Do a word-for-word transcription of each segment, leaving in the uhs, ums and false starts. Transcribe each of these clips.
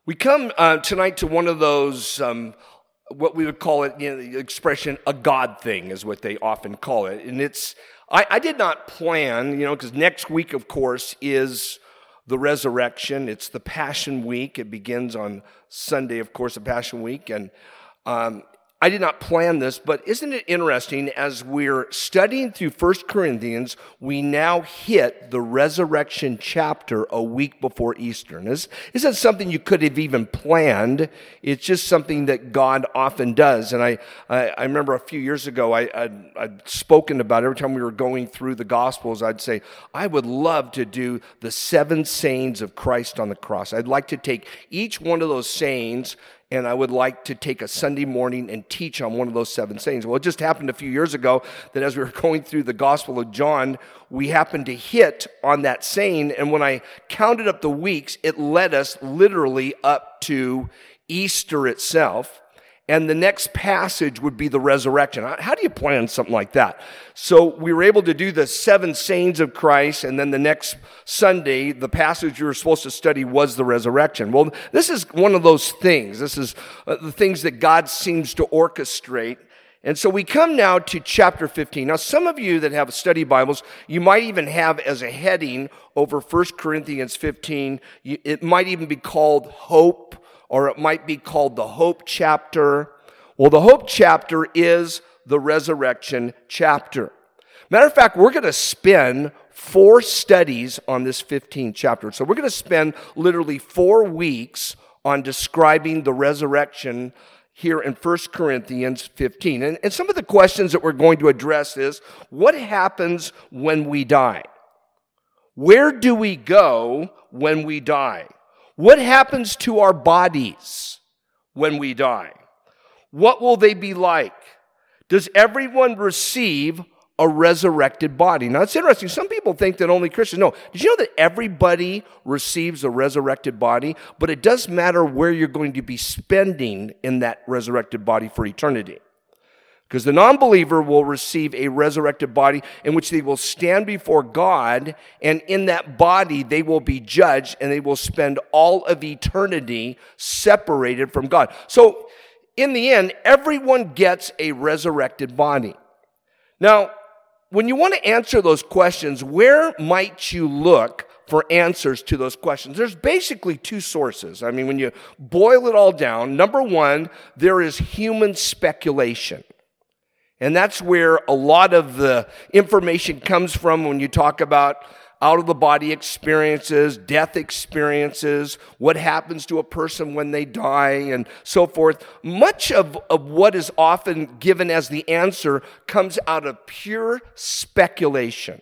We come uh, tonight to one of those, um, what we would call it, you know, the expression, a God thing is what they often call it. And it's, I, I did not plan, you know, because next week, of course, is the resurrection. It's the Passion Week. It begins on Sunday, of course, the Passion Week. And um, I did not plan this, but isn't it interesting, as we're studying through First Corinthians, we now hit the resurrection chapter a week before Easter. And this isn't something you could have even planned. It's just something that God often does. And I, I, I remember a few years ago, I, I'd, I'd spoken about it. Every time we were going through the Gospels, I'd say, I would love to do the seven sayings of Christ on the cross. I'd like to take each one of those sayings, and I would like to take a Sunday morning and teach on one of those seven sayings. Well, it just happened a few years ago that as we were going through the Gospel of John, we happened to hit on that saying, and when I counted up the weeks, it led us literally up to Easter itself. And the next passage would be the resurrection. How do you plan something like that? So we were able to do the seven sayings of Christ, and then the next Sunday, the passage you were supposed to study was the resurrection. Well, this is one of those things. This is uh, the things that God seems to orchestrate. And so we come now to chapter fifteen. Now, some of you that have study Bibles, you might even have as a heading over First Corinthians fifteen, it might even be called Hope, or it might be called the Hope chapter. Well, the Hope chapter is the resurrection chapter. Matter of fact, we're going to spend four studies on this fifteenth chapter. So we're going to spend literally four weeks on describing the resurrection here in First Corinthians fifteen. And, and some of the questions that we're going to address is, what happens when we die? Where do we go when we die? What happens to our bodies when we die? What will they be like? Does everyone receive a resurrected body? Now, it's interesting. Some people think that only Christians. No. Did you know that everybody receives a resurrected body? But it does matter where you're going to be spending in that resurrected body for eternity. Because the non-believer will receive a resurrected body in which they will stand before God, and in that body they will be judged, and they will spend all of eternity separated from God. So, in the end, everyone gets a resurrected body. Now, when you want to answer those questions, where might you look for answers to those questions? There's basically two sources. I mean, when you boil it all down, number one, there is human speculation. And that's where a lot of the information comes from when you talk about out-of-the-body experiences, death experiences, what happens to a person when they die, and so forth. Much of, of what is often given as the answer comes out of pure speculation.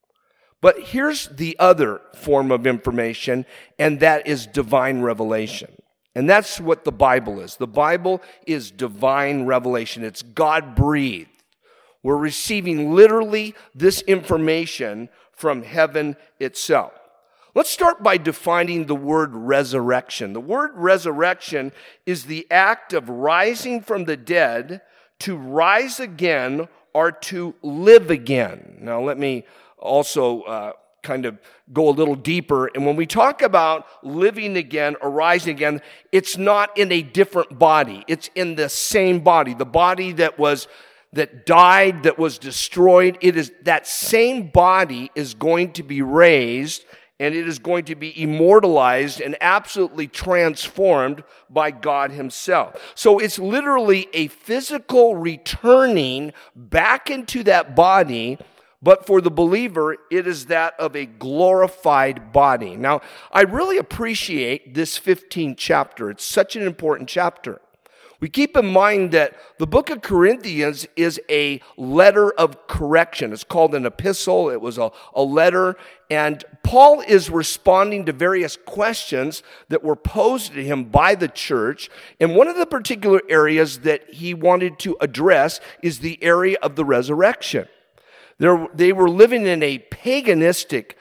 But here's the other form of information, and that is divine revelation. And that's what the Bible is. The Bible is divine revelation. It's God-breathed. We're receiving literally this information from heaven itself. Let's start by defining the word resurrection. The word resurrection is the act of rising from the dead to rise again or to live again. Now, let me also uh, kind of go a little deeper. And when we talk about living again or rising again, it's not in a different body. It's in the same body. The body that was that died, that was destroyed, it is that same body is going to be raised, and it is going to be immortalized and absolutely transformed by God himself. So it's literally a physical returning back into that body, but for the believer, it is that of a glorified body. Now, I really appreciate this fifteenth chapter. It's such an important chapter. We keep in mind that the book of Corinthians is a letter of correction. It's called an epistle. It was a, a letter. And Paul is responding to various questions that were posed to him by the church. And one of the particular areas that he wanted to address is the area of the resurrection. There, they were living in a paganistic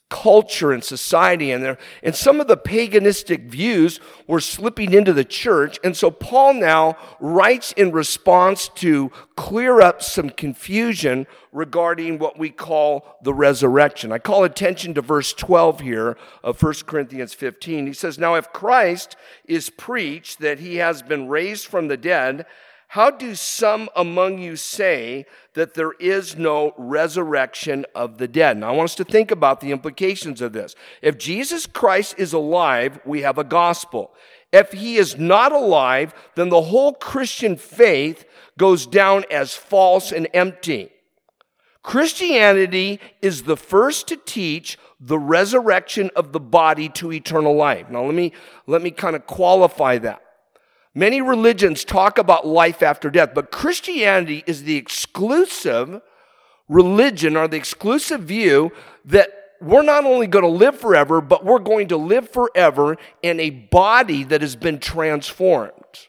culture and society, and there, and some of the paganistic views were slipping into the church. And so Paul now writes in response to clear up some confusion regarding what we call the resurrection. I call attention to verse twelve here of First Corinthians fifteen. He says, "Now if Christ is preached that he has been raised from the dead, how do some among you say that there is no resurrection of the dead?" Now, I want us to think about the implications of this. If Jesus Christ is alive, we have a gospel. If he is not alive, then the whole Christian faith goes down as false and empty. Christianity is the first to teach the resurrection of the body to eternal life. Now, let me, let me kind of qualify that. Many religions talk about life after death, but Christianity is the exclusive religion or the exclusive view that we're not only going to live forever, but we're going to live forever in a body that has been transformed.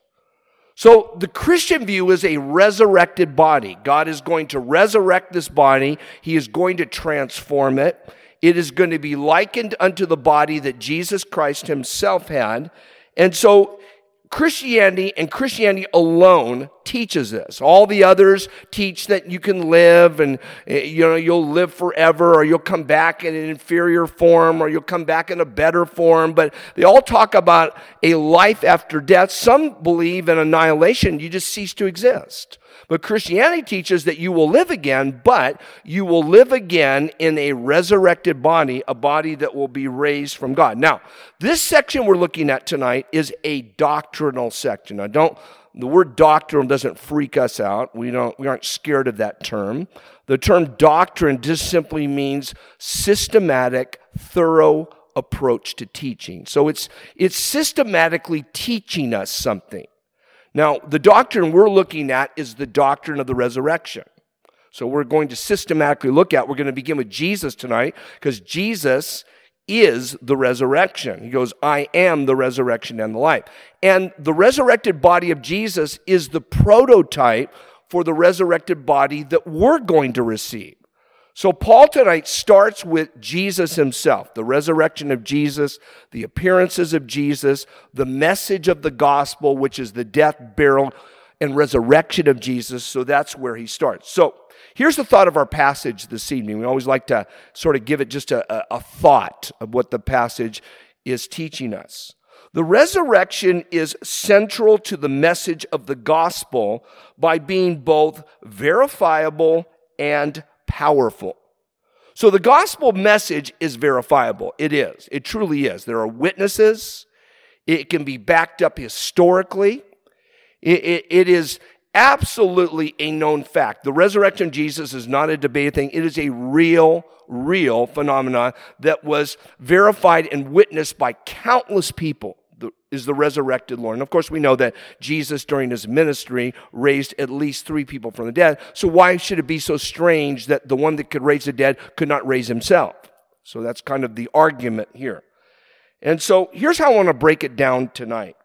So the Christian view is a resurrected body. God is going to resurrect this body. He is going to transform it. It is going to be likened unto the body that Jesus Christ himself had. And so Christianity and Christianity alone teaches this. All the others teach that you can live and, you know, you'll live forever, or you'll come back in an inferior form, or you'll come back in a better form. But they all talk about a life after death. Some believe in annihilation. You just cease to exist. But Christianity teaches that you will live again, but you will live again in a resurrected body, a body that will be raised from God. Now, this section we're looking at tonight is a doctrinal section. Now, don't, the word doctrine doesn't freak us out. We don't, we aren't scared of that term. The term doctrine just simply means systematic, thorough approach to teaching. So it's, it's systematically teaching us something. Now, the doctrine we're looking at is the doctrine of the resurrection. So we're going to systematically look at, we're going to begin with Jesus tonight, because Jesus is the resurrection. He goes, "I am the resurrection and the life." And the resurrected body of Jesus is the prototype for the resurrected body that we're going to receive. So Paul tonight starts with Jesus himself, the resurrection of Jesus, the appearances of Jesus, the message of the gospel, which is the death, burial, and resurrection of Jesus. So that's where he starts. So here's the thought of our passage this evening. We always like to sort of give it just a, a, a thought of what the passage is teaching us. The resurrection is central to the message of the gospel by being both verifiable and powerful. So the gospel message is verifiable. It is. It truly is. There are witnesses. It can be backed up historically. It, it, it is absolutely a known fact. The resurrection of Jesus is not a debated thing. It is a real, real phenomenon that was verified and witnessed by countless people. The, is the resurrected Lord. And of course, we know that Jesus, during his ministry, raised at least three people from the dead. So why should it be so strange that the one that could raise the dead could not raise himself? So that's kind of the argument here. And so here's how I want to break it down tonight.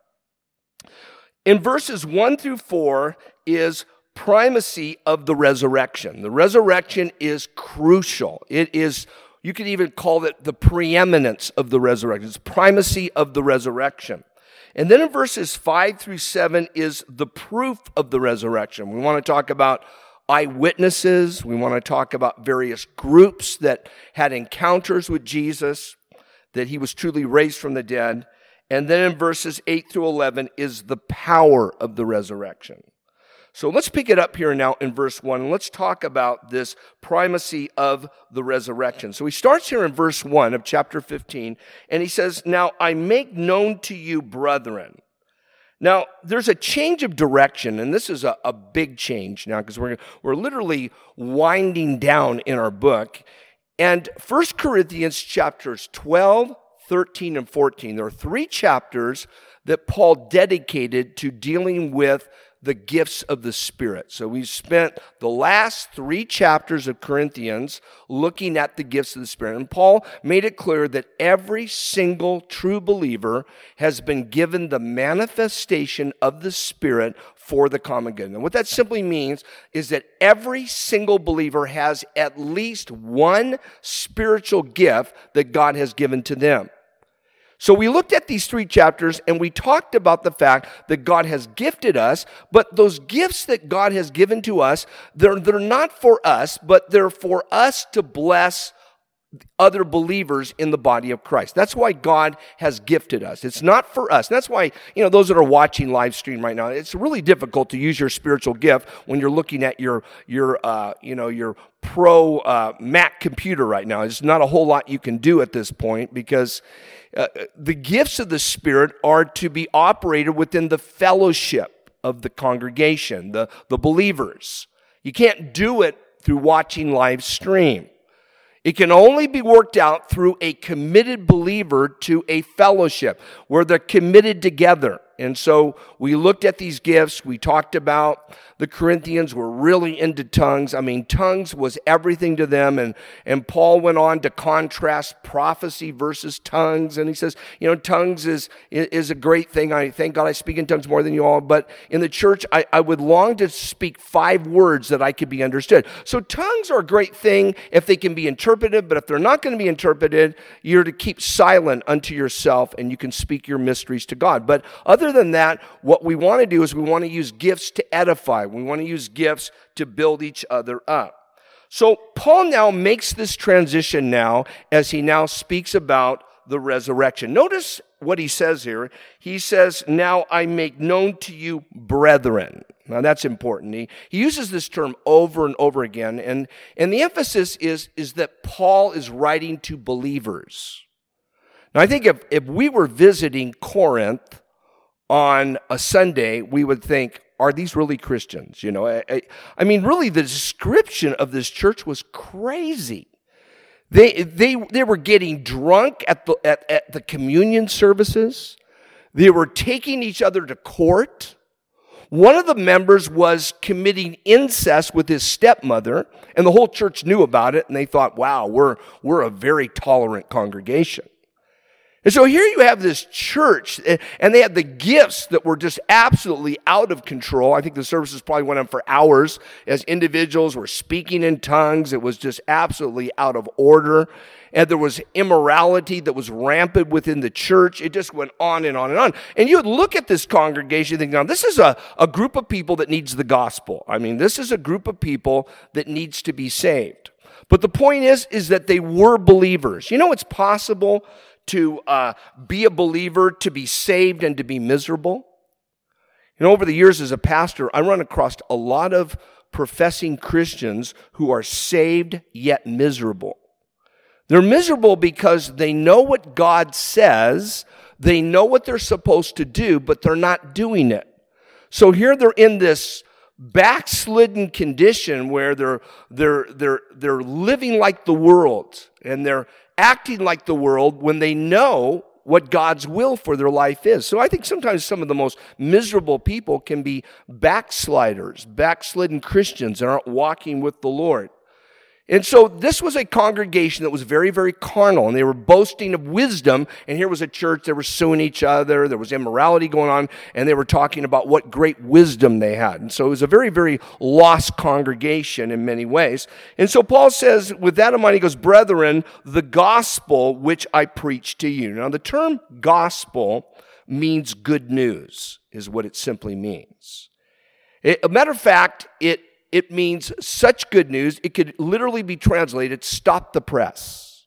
In verses one through four is primacy of the resurrection. The resurrection is crucial. It is, you could even call it the preeminence of the resurrection. It's primacy of the resurrection. And then in verses five through seven is the proof of the resurrection. We want to talk about eyewitnesses. We want to talk about various groups that had encounters with Jesus, that he was truly raised from the dead. And then in verses eight through eleven is the power of the resurrection. So let's pick it up here now in verse one. Let's talk about this primacy of the resurrection. So he starts here in verse one of chapter fifteen, and he says, "Now I make known to you, brethren." Now, there's a change of direction, and this is a, a big change now, because we're, we're literally winding down in our book. And First Corinthians chapters twelve, thirteen, and fourteen, there are three chapters that Paul dedicated to dealing with the gifts of the Spirit. So we spent the last three chapters of Corinthians looking at the gifts of the Spirit. And Paul made it clear that every single true believer has been given the manifestation of the Spirit for the common good. And what that simply means is that every single believer has at least one spiritual gift that God has given to them. So we looked at these three chapters and we talked about the fact that God has gifted us, but those gifts that God has given to us, they're, they're not for us, but they're for us to bless other believers in the body of Christ. That's why God has gifted us. It's not for us. That's why, you know, those that are watching live stream right now, it's really difficult to use your spiritual gift when you're looking at your, your, uh, you know, your pro uh, Mac computer right now. There's not a whole lot you can do at this point because uh, the gifts of the Spirit are to be operated within the fellowship of the congregation, the, the believers. You can't do it through watching live stream. It can only be worked out through a committed believer to a fellowship where they're committed together. And so we looked at these gifts. We talked about the Corinthians were really into tongues. I mean, tongues was everything to them. And, and Paul went on to contrast prophecy versus tongues. And he says, you know, tongues is, is a great thing. I thank God I speak in tongues more than you all. But in the church, I, I would long to speak five words that I could be understood. So tongues are a great thing if they can be interpreted. But if they're not going to be interpreted, you're to keep silent unto yourself and you can speak your mysteries to God. But other than that, what we want to do is we want to use gifts to edify. We want to use gifts to build each other up. So Paul now makes this transition now as he now speaks about the resurrection. Notice what he says here. He says, now I make known to you, brethren. Now that's important. He, he uses this term over and over again. And, and the emphasis is, is that Paul is writing to believers. Now I think if, if we were visiting Corinth on a Sunday, we would think, are these really Christians? You know, I, I, I mean, really, the description of this church was crazy. They they they were getting drunk at the at, at the communion services. They were taking each other to court. One of the members was committing incest with his stepmother, and the whole church knew about it, and they thought, wow, we're we're a very tolerant congregation. And so here you have this church, and they had the gifts that were just absolutely out of control. I think the services probably went on for hours as individuals were speaking in tongues. It was just absolutely out of order. And there was immorality that was rampant within the church. It just went on and on and on. And you would look at this congregation and think, now, this is a, a group of people that needs the gospel. I mean, this is a group of people that needs to be saved. But the point is, is that they were believers. You know, it's possible to uh, be a believer, to be saved, and to be miserable. You know, over the years as a pastor, I run across a lot of professing Christians who are saved yet miserable. They're miserable because they know what God says, they know what they're supposed to do, but they're not doing it. So here they're in this backslidden condition where they're they're they're they're living like the world, and they're acting like the world when they know what God's will for their life is. So I think sometimes some of the most miserable people can be backsliders, backslidden Christians that aren't walking with the Lord. And so this was a congregation that was very, very carnal, and they were boasting of wisdom, and here was a church that were suing each other, there was immorality going on, and they were talking about what great wisdom they had. And so it was a very, very lost congregation in many ways. And so Paul says, with that in mind, he goes, brethren, the gospel which I preach to you. Now the term gospel means good news, is what it simply means. It, a matter of fact, it It means such good news, it could literally be translated, stop the press.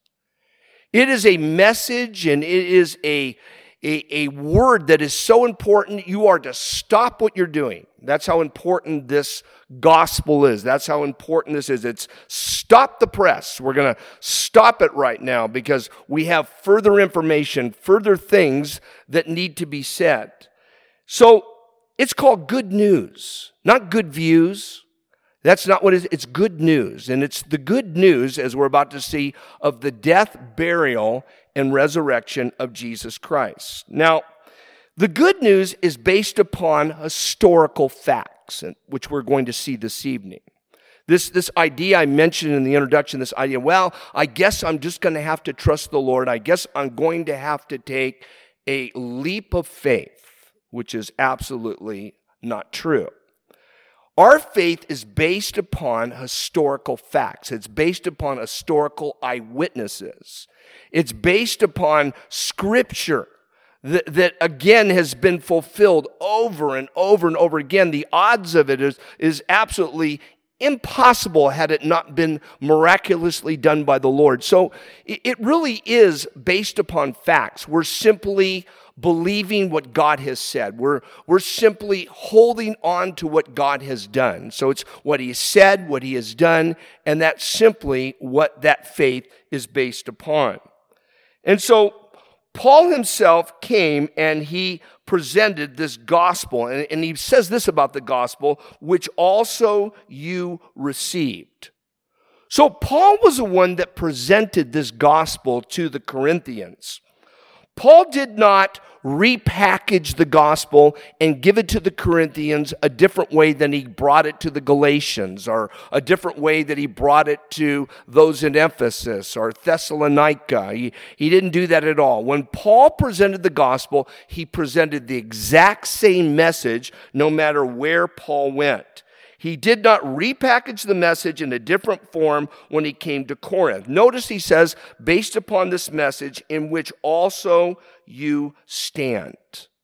It is a message and it is a, a, a word that is so important, you are to stop what you're doing. That's how important this gospel is. That's how important this is. It's stop the press. We're going to stop it right now because we have further information, further things that need to be said. So it's called good news, not good views. That's not what it is. It's good news. And it's the good news, as we're about to see, of the death, burial, and resurrection of Jesus Christ. Now, The good news is based upon historical facts, which we're going to see this evening. This, this idea I mentioned in the introduction, this idea, well, I guess I'm just going to have to trust the Lord. I guess I'm going to have to take a leap of faith, which is absolutely not true. Our faith is based upon historical facts. It's based upon historical eyewitnesses. It's based upon Scripture that, that again has been fulfilled over and over and over again. The odds of it is, is absolutely impossible had it not been miraculously done by the Lord. So it, it really is based upon facts. We're simply believing what God has said. We're, we're simply holding on to what God has done. So it's what He said, what He has done, and that's simply what that faith is based upon. And so Paul himself came and he presented this gospel, and, and he says this about the gospel, which also you received. So Paul was the one that presented this gospel to the Corinthians. Paul did not repackage the gospel and give it to the Corinthians a different way than he brought it to the Galatians, or a different way that he brought it to those in Ephesus or Thessalonica. He, he didn't do that at all. When Paul presented the gospel, he presented the exact same message no matter where Paul went. He did not repackage the message in a different form when he came to Corinth. Notice he says, based upon this message, in which also you stand.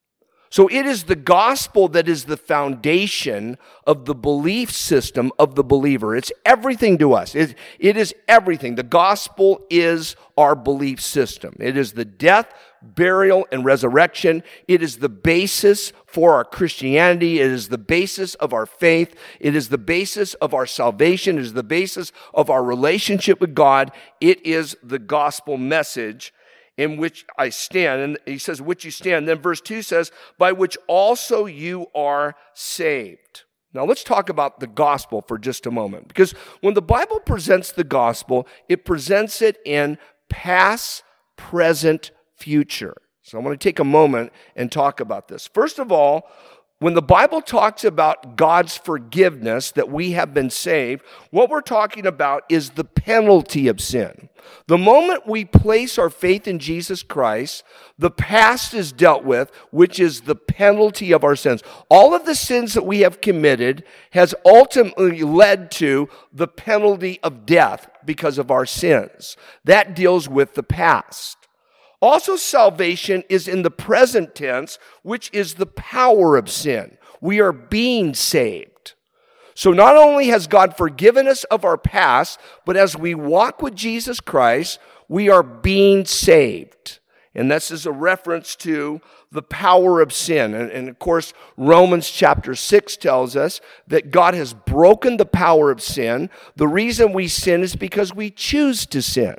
So it is the gospel that is the foundation of the belief system of the believer. It's everything to us. It, it is everything. The gospel is our belief system. It is the death, burial, and resurrection. It is the basis for our Christianity. It is the basis of our faith. It is the basis of our salvation. It is the basis of our relationship with God. It is the gospel message in which I stand. And he says, which you stand. Then verse two says, by which also you are saved. Now let's talk about the gospel for just a moment. Because when the Bible presents the gospel, it presents it in past, present, future. So I want to take a moment and talk about this. First of all, when the Bible talks about God's forgiveness, that we have been saved, what we're talking about is the penalty of sin. The moment we place our faith in Jesus Christ, the past is dealt with, which is the penalty of our sins. All of the sins that we have committed has ultimately led to the penalty of death because of our sins. That deals with the past. Also, salvation is in the present tense, which is the power of sin. We are being saved. So not only has God forgiven us of our past, but as we walk with Jesus Christ, we are being saved. And this is a reference to the power of sin. And, and of course, Romans chapter six tells us that God has broken the power of sin. The reason we sin is because we choose to sin.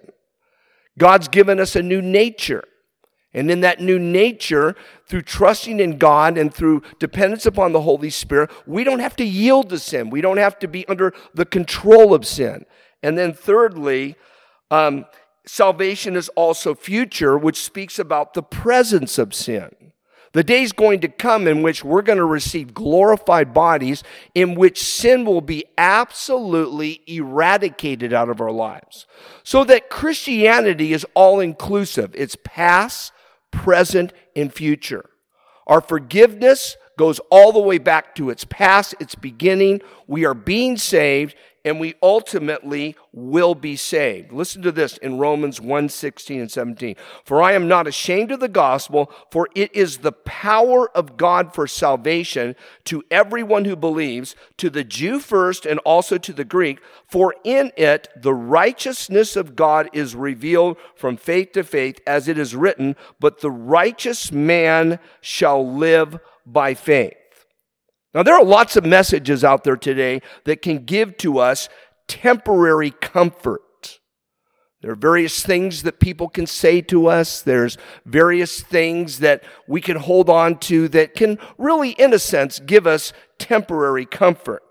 God's given us a new nature. And in that new nature, through trusting in God and through dependence upon the Holy Spirit, we don't have to yield to sin. We don't have to be under the control of sin. And then thirdly, um, salvation is also future, which speaks about the presence of sin. The day's going to come in which we're going to receive glorified bodies in which sin will be absolutely eradicated out of our lives. So that Christianity is all-inclusive. It's past, present, and future. Our forgiveness goes all the way back to its past, its beginning. We are being saved, and we ultimately will be saved. Listen to this in Romans one, sixteen and seventeen. For I am not ashamed of the gospel, for it is the power of God for salvation to everyone who believes, to the Jew first and also to the Greek. For in it the righteousness of God is revealed from faith to faith, as it is written, but the righteous man shall live by faith. Now, there are lots of messages out there today that can give to us temporary comfort. There are various things that people can say to us. There's various things that we can hold on to that can really, in a sense, give us temporary comfort.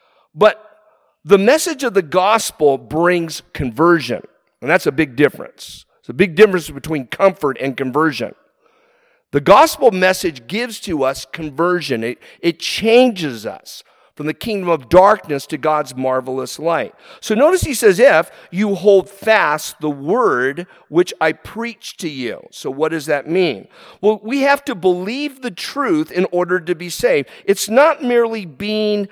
But the message of the gospel brings conversion, and that's a big difference. It's a big difference between comfort and conversion. The gospel message gives to us conversion. It, it changes us from the kingdom of darkness to God's marvelous light. So notice he says, if you hold fast the word which I preach to you. So what does that mean? Well, we have to believe the truth in order to be saved. It's not merely being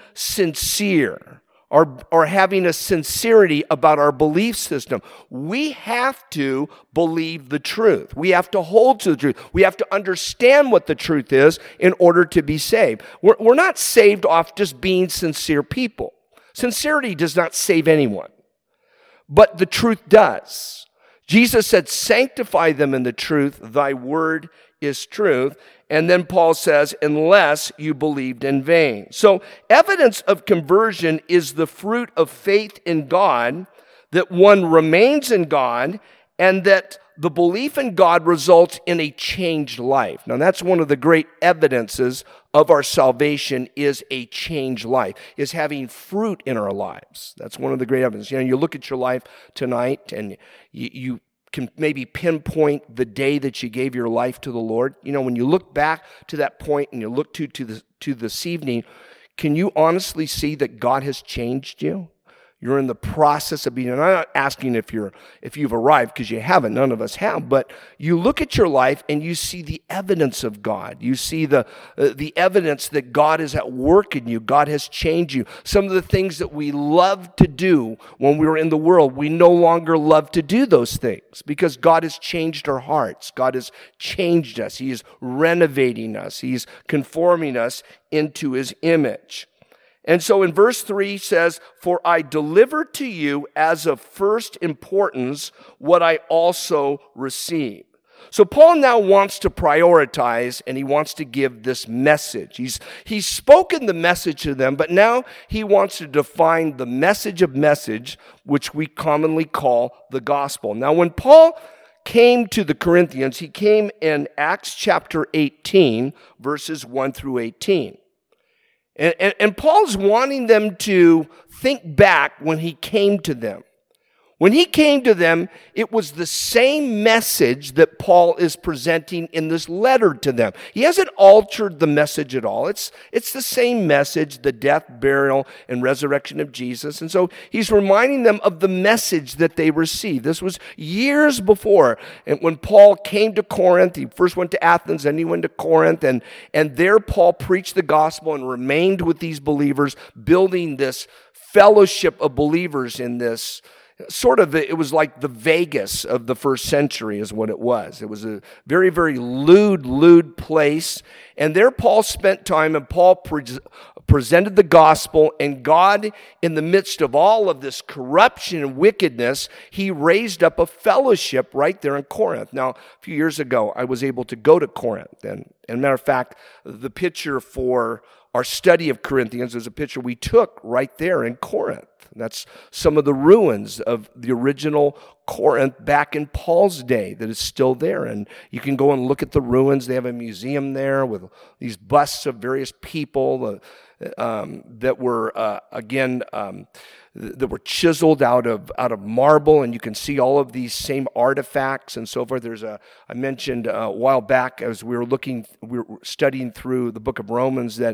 sincere or, or having a sincerity about our belief system. We have to believe the truth. We have to hold to the truth. We have to understand what the truth is in order to be saved. We're, we're not saved off just being sincere people. Sincerity does not save anyone, but the truth does. Jesus said, sanctify them in the truth. Thy word is truth. And then Paul says, unless you believed in vain. So evidence of conversion is the fruit of faith in God, that one remains in God, and that the belief in God results in a changed life. Now that's one of the great evidences of our salvation, is a changed life, is having fruit in our lives. That's one of the great evidences. You know, you look at your life tonight and you, you can maybe pinpoint the day that you gave your life to the Lord. You know, when you look back to that point and you look to, to, the, to this evening, can you honestly see that God has changed you? You're in the process of being, and I'm not asking if you're if you've arrived, because you haven't, none of us have, but you look at your life and you see the evidence of God. You see the uh, the evidence that God is at work in you. God has changed you. Some of the things that we loved to do when we were in the world, we no longer love to do those things because God has changed our hearts. God has changed us. He is renovating us. He's conforming us into His image. And so in verse three says, for I delivered to you as of first importance what I also received. So Paul now wants to prioritize, and he wants to give this message. He's, he's spoken the message to them, but now he wants to define the message of message, which we commonly call the gospel. Now when Paul came to the Corinthians, he came in Acts chapter eighteen, verses one through eighteen. And, and, and Paul's wanting them to think back when he came to them. When he came to them, it was the same message that Paul is presenting in this letter to them. He hasn't altered the message at all. It's, it's the same message, the death, burial, and resurrection of Jesus. And so he's reminding them of the message that they received. This was years before. And when Paul came to Corinth, he first went to Athens, then he went to Corinth, and, and there Paul preached the gospel and remained with these believers, building this fellowship of believers in this sort of, it was like the Vegas of the first century is what it was. It was a very, very lewd, lewd place. And there Paul spent time, and Paul pre- presented the gospel, and God, in the midst of all of this corruption and wickedness, he raised up a fellowship right there in Corinth. Now, a few years ago, I was able to go to Corinth. And, and matter of fact, the picture for our study of Corinthians is a picture we took right there in Corinth. That's some of the ruins of the original Corinth back in Paul's day that is still there. And you can go and look at the ruins. They have a museum there with these busts of various people uh, um, that were, uh, again, um, that were chiseled out of out of marble, and you can see all of these same artifacts and so forth. There's a, I mentioned a while back as we were looking, we were studying through the book of Romans, that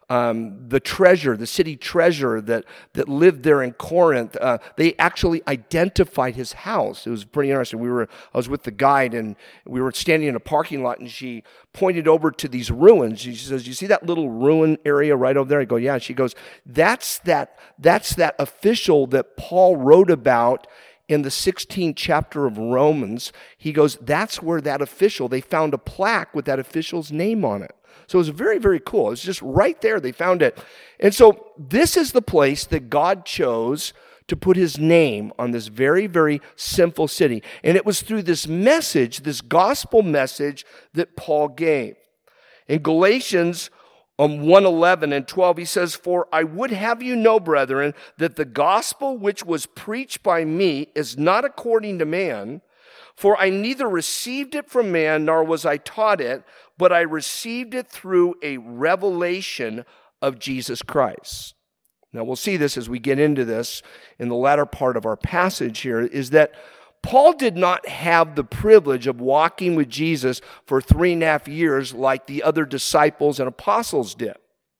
Um, the treasure, the city treasure that, that lived there in Corinth, uh, they actually identified his house. It was pretty interesting. We were, I was with the guide, and we were standing in a parking lot, and she pointed over to these ruins. She says, "You see that little ruin area right over there?" I go, "Yeah." She goes, "That's that, that's that official that Paul wrote about in the sixteenth chapter of Romans." He goes, "That's where that official, they found a plaque with that official's name on it." So it was very, very cool. It's just right there. They found it. And so this is the place that God chose to put his name on this very, very sinful city. And it was through this message, this gospel message, that Paul gave. In Galatians um, one eleven and twelve, he says, "For I would have you know, brethren, that the gospel which was preached by me is not according to man, for I neither received it from man, nor was I taught it, but I received it through a revelation of Jesus Christ." Now, we'll see this as we get into this in the latter part of our passage here, is that Paul did not have the privilege of walking with Jesus for three and a half years like the other disciples and apostles did.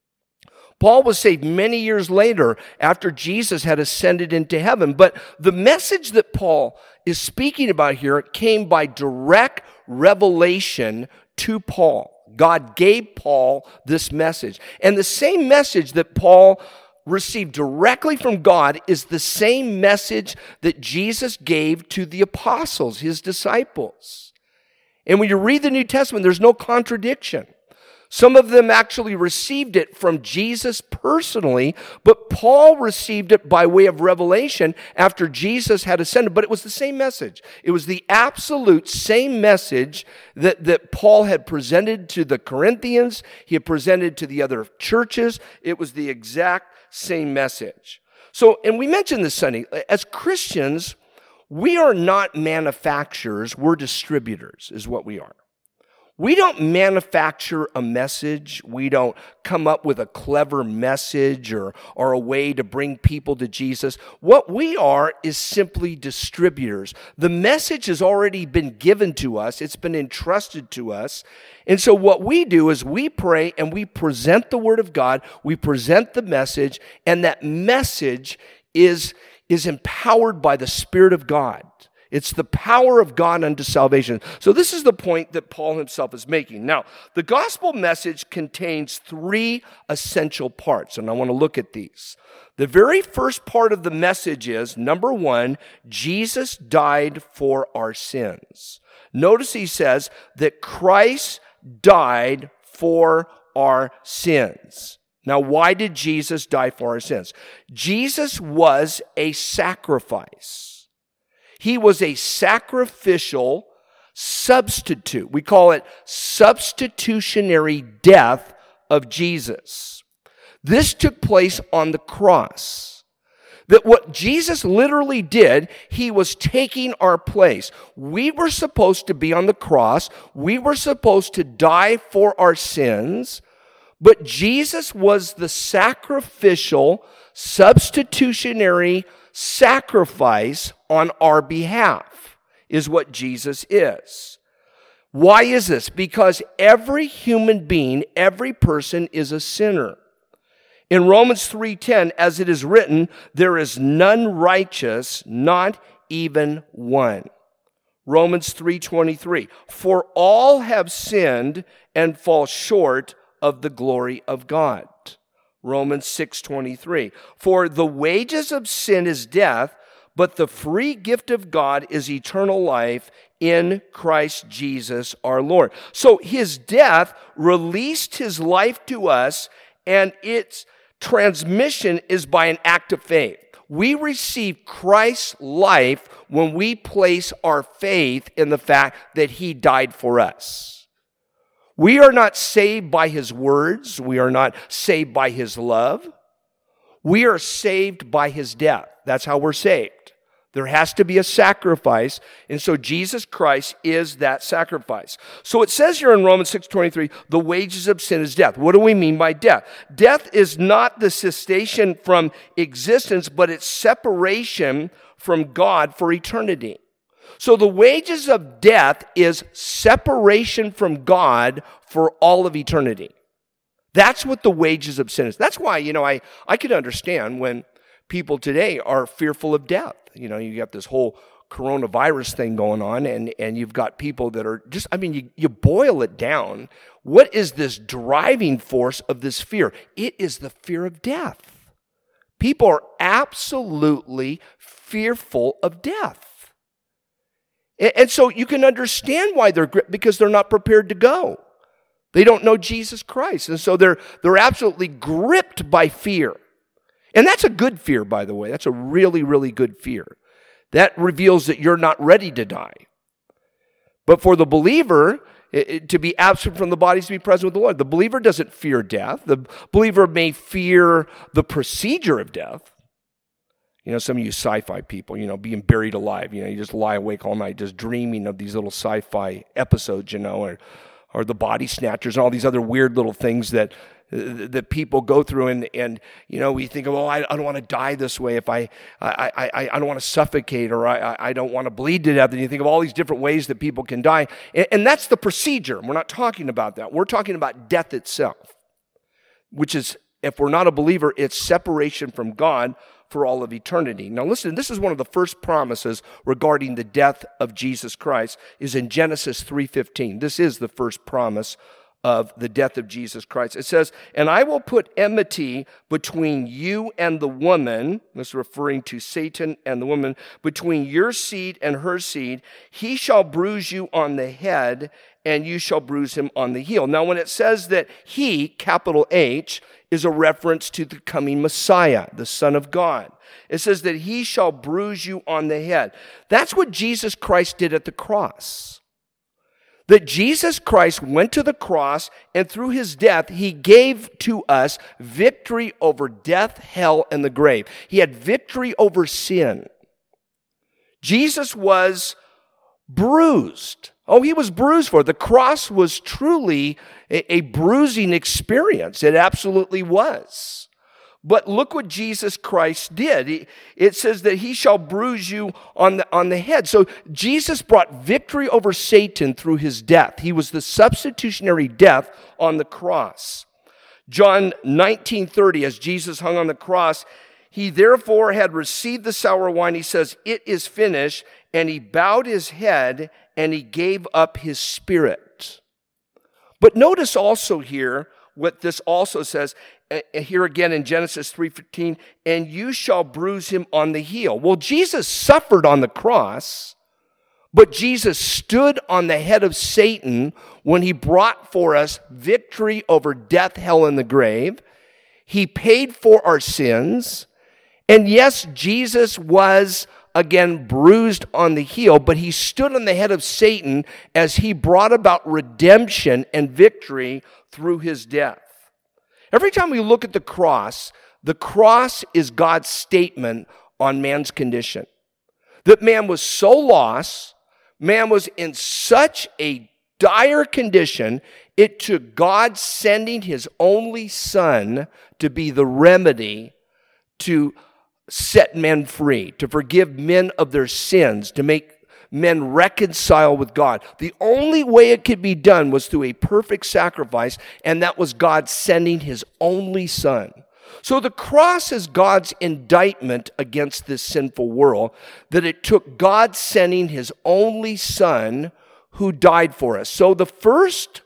Paul was saved many years later after Jesus had ascended into heaven. But the message that Paul is speaking about here came by direct revelation to Paul. God gave Paul this message. And the same message that Paul received directly from God is the same message that Jesus gave to the apostles, his disciples. And when you read the New Testament, there's no contradiction. Some of them actually received it from Jesus personally, but Paul received it by way of revelation after Jesus had ascended. But it was the same message. It was the absolute same message that, that Paul had presented to the Corinthians. He had presented to the other churches. It was the exact same message. So, and we mentioned this Sunday, as Christians, we are not manufacturers, we're distributors, is what we are. We don't manufacture a message. We don't come up with a clever message or, or a way to bring people to Jesus. What we are is simply distributors. The message has already been given to us. It's been entrusted to us. And so what we do is we pray and we present the Word of God. We present the message, and that message is, is empowered by the Spirit of God. It's the power of God unto salvation. So this is the point that Paul himself is making. Now, the gospel message contains three essential parts, and I want to look at these. The very first part of the message is, number one, Jesus died for our sins. Notice he says that Christ died for our sins. Now, why did Jesus die for our sins? Jesus was a sacrifice. He was a sacrificial substitute. We call it substitutionary death of Jesus. This took place on the cross. That what Jesus literally did, he was taking our place. We were supposed to be on the cross. We were supposed to die for our sins. But Jesus was the sacrificial, substitutionary sacrifice on our behalf, is what Jesus is. Why is this? Because every human being, every person is a sinner. In Romans three ten, as it is written, there is none righteous, not even one. Romans three twenty-three, for all have sinned and fall short of the glory of God. Romans six twenty-three, for the wages of sin is death, but the free gift of God is eternal life in Christ Jesus our Lord. So his death released his life to us, and its transmission is by an act of faith. We receive Christ's life when we place our faith in the fact that he died for us. We are not saved by his words. We are not saved by his love. We are saved by his death. That's how we're saved. There has to be a sacrifice, and so Jesus Christ is that sacrifice. So it says here in Romans six twenty-three, the wages of sin is death. What do we mean by death? Death is not the cessation from existence, but it's separation from God for eternity. So the wages of death is separation from God for all of eternity. That's what the wages of sin is. That's why, you know, I, I could understand when people today are fearful of death. You know, you got this whole coronavirus thing going on, and, and you've got people that are just, I mean, you, you boil it down. What is this driving force of this fear? It is the fear of death. People are absolutely fearful of death. And so you can understand why they're gripped, because they're not prepared to go. They don't know Jesus Christ. And so they're, they're absolutely gripped by fear. And that's a good fear, by the way. That's a really, really good fear. That reveals that you're not ready to die. But for the believer, it, it, to be absent from the body is to be present with the Lord. The believer doesn't fear death. The believer may fear the procedure of death. You know, some of you sci-fi people, you know, being buried alive, you know, you just lie awake all night just dreaming of these little sci-fi episodes, you know, or, or the body snatchers and all these other weird little things that that people go through, and, and you know, we think, oh, I, I don't want to die this way. If I, I, I, I don't want to suffocate, or I, I don't want to bleed to death. And you think of all these different ways that people can die. And, and that's the procedure. We're not talking about that. We're talking about death itself, which is, if we're not a believer, it's separation from God for all of eternity. Now listen, this is one of the first promises regarding the death of Jesus Christ, is in Genesis three fifteen. This is the first promise of the death of Jesus Christ. It says, and I will put enmity between you and the woman, this is referring to Satan and the woman, between your seed and her seed. He shall bruise you on the head, and you shall bruise him on the heel. Now, when it says that he, capital H, is a reference to the coming Messiah, the Son of God. It says that he shall bruise you on the head. That's what Jesus Christ did at the cross. That Jesus Christ went to the cross, and through his death, he gave to us victory over death, hell, and the grave. He had victory over sin. Jesus was bruised. Oh, he was bruised for it. The cross was truly a, a bruising experience. It absolutely was. But look what Jesus Christ did. He, it says that he shall bruise you on the, on the head. So Jesus brought victory over Satan through his death. He was the substitutionary death on the cross. John nineteen thirty, as Jesus hung on the cross, he therefore had received the sour wine. He says, it is finished. And he bowed his head and he gave up his spirit. But notice also here what this also says, uh, here again in Genesis three fifteen, and you shall bruise him on the heel. Well, Jesus suffered on the cross, but Jesus stood on the head of Satan when he brought for us victory over death, hell, and the grave. He paid for our sins. And yes, Jesus was again bruised on the heel, but he stood on the head of Satan as he brought about redemption and victory through his death. Every time we look at the cross, the cross is God's statement on man's condition. That man was so lost, man was in such a dire condition, it took God sending his only son to be the remedy to set men free, to forgive men of their sins, to make men reconcile with God. The only way it could be done was through a perfect sacrifice, and that was God sending his only son. So the cross is God's indictment against this sinful world, that it took God sending his only son who died for us. So the first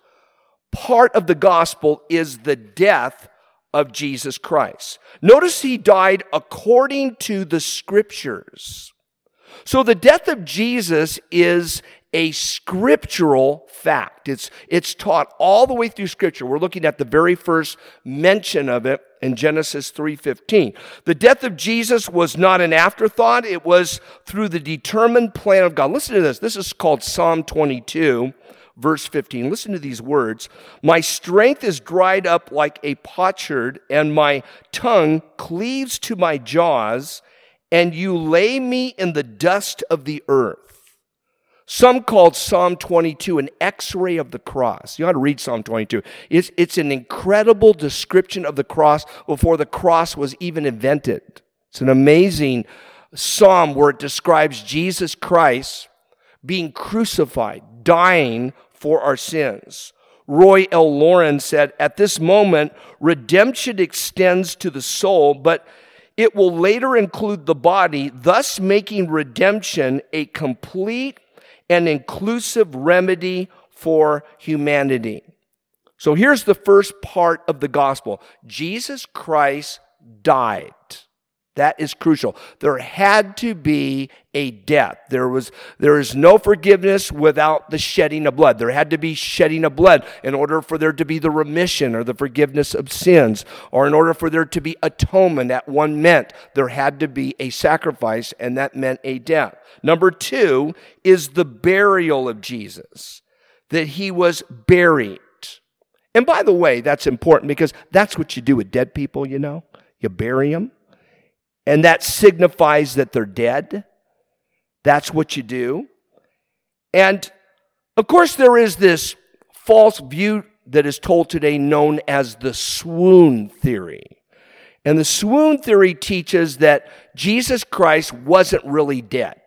part of the gospel is the death of Jesus Christ. Notice he died according to the scriptures. So the death of Jesus is a scriptural fact. It's, it's taught all the way through Scripture. We're looking at the very first mention of it in Genesis three fifteen. The death of Jesus was not an afterthought. It was through the determined plan of God. Listen to this. This is called Psalm twenty-two. Verse fifteen, listen to these words. My strength is dried up like a potsherd, and my tongue cleaves to my jaws, and you lay me in the dust of the earth. Some called Psalm twenty-two an x-ray of the cross. You ought to read Psalm twenty-two. It's, it's an incredible description of the cross before the cross was even invented. It's an amazing psalm where it describes Jesus Christ being crucified, dying for our sins. Roy L. Lauren said, at this moment, redemption extends to the soul, but it will later include the body, thus making redemption a complete and inclusive remedy for humanity. So here's the first part of the gospel. Jesus Christ died. That is crucial. There had to be a death. There was, there is no forgiveness without the shedding of blood. There had to be shedding of blood in order for there to be the remission or the forgiveness of sins, or in order for there to be atonement. That one meant there had to be a sacrifice, and that meant a death. Number two is the burial of Jesus, that he was buried. And by the way, that's important because that's what you do with dead people, you know. You bury them. And that signifies that they're dead. That's what you do. And, of course, there is this false view that is told today known as the swoon theory. And the swoon theory teaches that Jesus Christ wasn't really dead.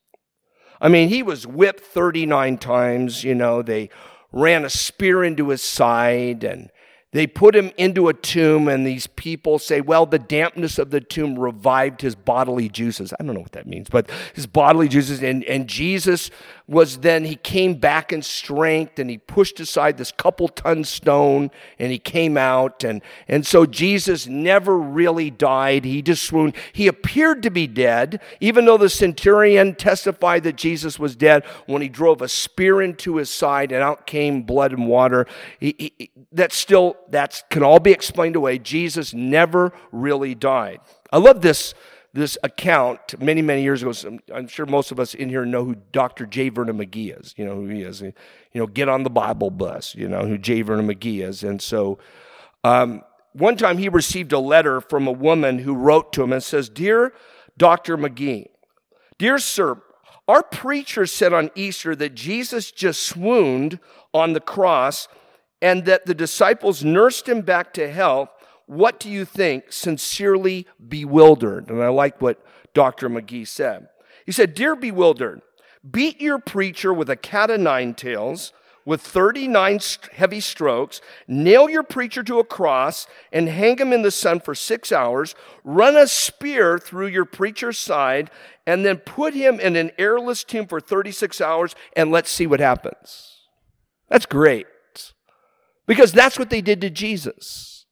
I mean, he was whipped thirty-nine times, you know, they ran a spear into his side, and they put him into a tomb, and these people say, well, the dampness of the tomb revived his bodily juices. I don't know what that means, but his bodily juices. And, and Jesus was then, he came back in strength, and he pushed aside this couple-ton stone, and he came out. And, and so Jesus never really died. He just swooned. He appeared to be dead, even though the centurion testified that Jesus was dead when he drove a spear into his side, and out came blood and water. He, he, that's still... That can all be explained away. Jesus never really died. I love this, this account many, many years ago. I'm sure most of us in here know who Doctor J. Vernon McGee is. You know who he is. You know, get on the Bible bus. You know who J. Vernon McGee is. And so um, one time he received a letter from a woman who wrote to him and says, Dear Doctor McGee, Dear Sir, our preacher said on Easter that Jesus just swooned on the cross and that the disciples nursed him back to health. What do you think? Sincerely bewildered. And I like what Doctor McGee said. He said, Dear bewildered, beat your preacher with a cat o' nine tails, with thirty-nine heavy strokes, nail your preacher to a cross, and hang him in the sun for six hours, run a spear through your preacher's side, and then put him in an airless tomb for thirty-six hours, and let's see what happens. That's great. Because that's what they did to Jesus.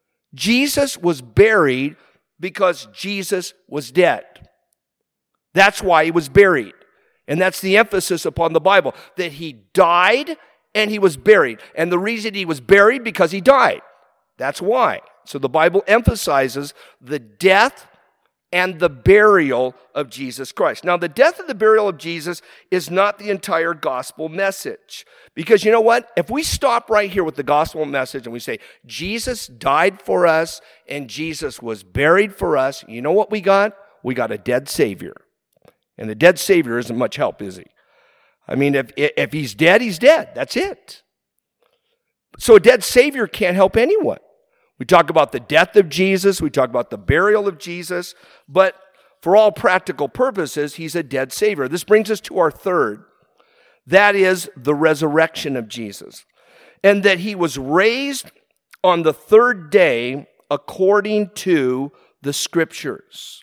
Jesus was buried because Jesus was dead. That's why he was buried. And that's the emphasis upon the Bible, that he died and he was buried. And the reason he was buried, because he died. That's why. So the Bible emphasizes the death and the burial of Jesus Christ. Now, the death and the burial of Jesus is not the entire gospel message. Because you know what? If we stop right here with the gospel message and we say, Jesus died for us and Jesus was buried for us, you know what we got? We got a dead Savior. And the dead Savior isn't much help, is he? I mean, if, if he's dead, he's dead. That's it. So a dead Savior can't help anyone. We talk about the death of Jesus. We talk about the burial of Jesus. But for all practical purposes, he's a dead Savior. This brings us to our third. That is the resurrection of Jesus. And that he was raised on the third day according to the Scriptures.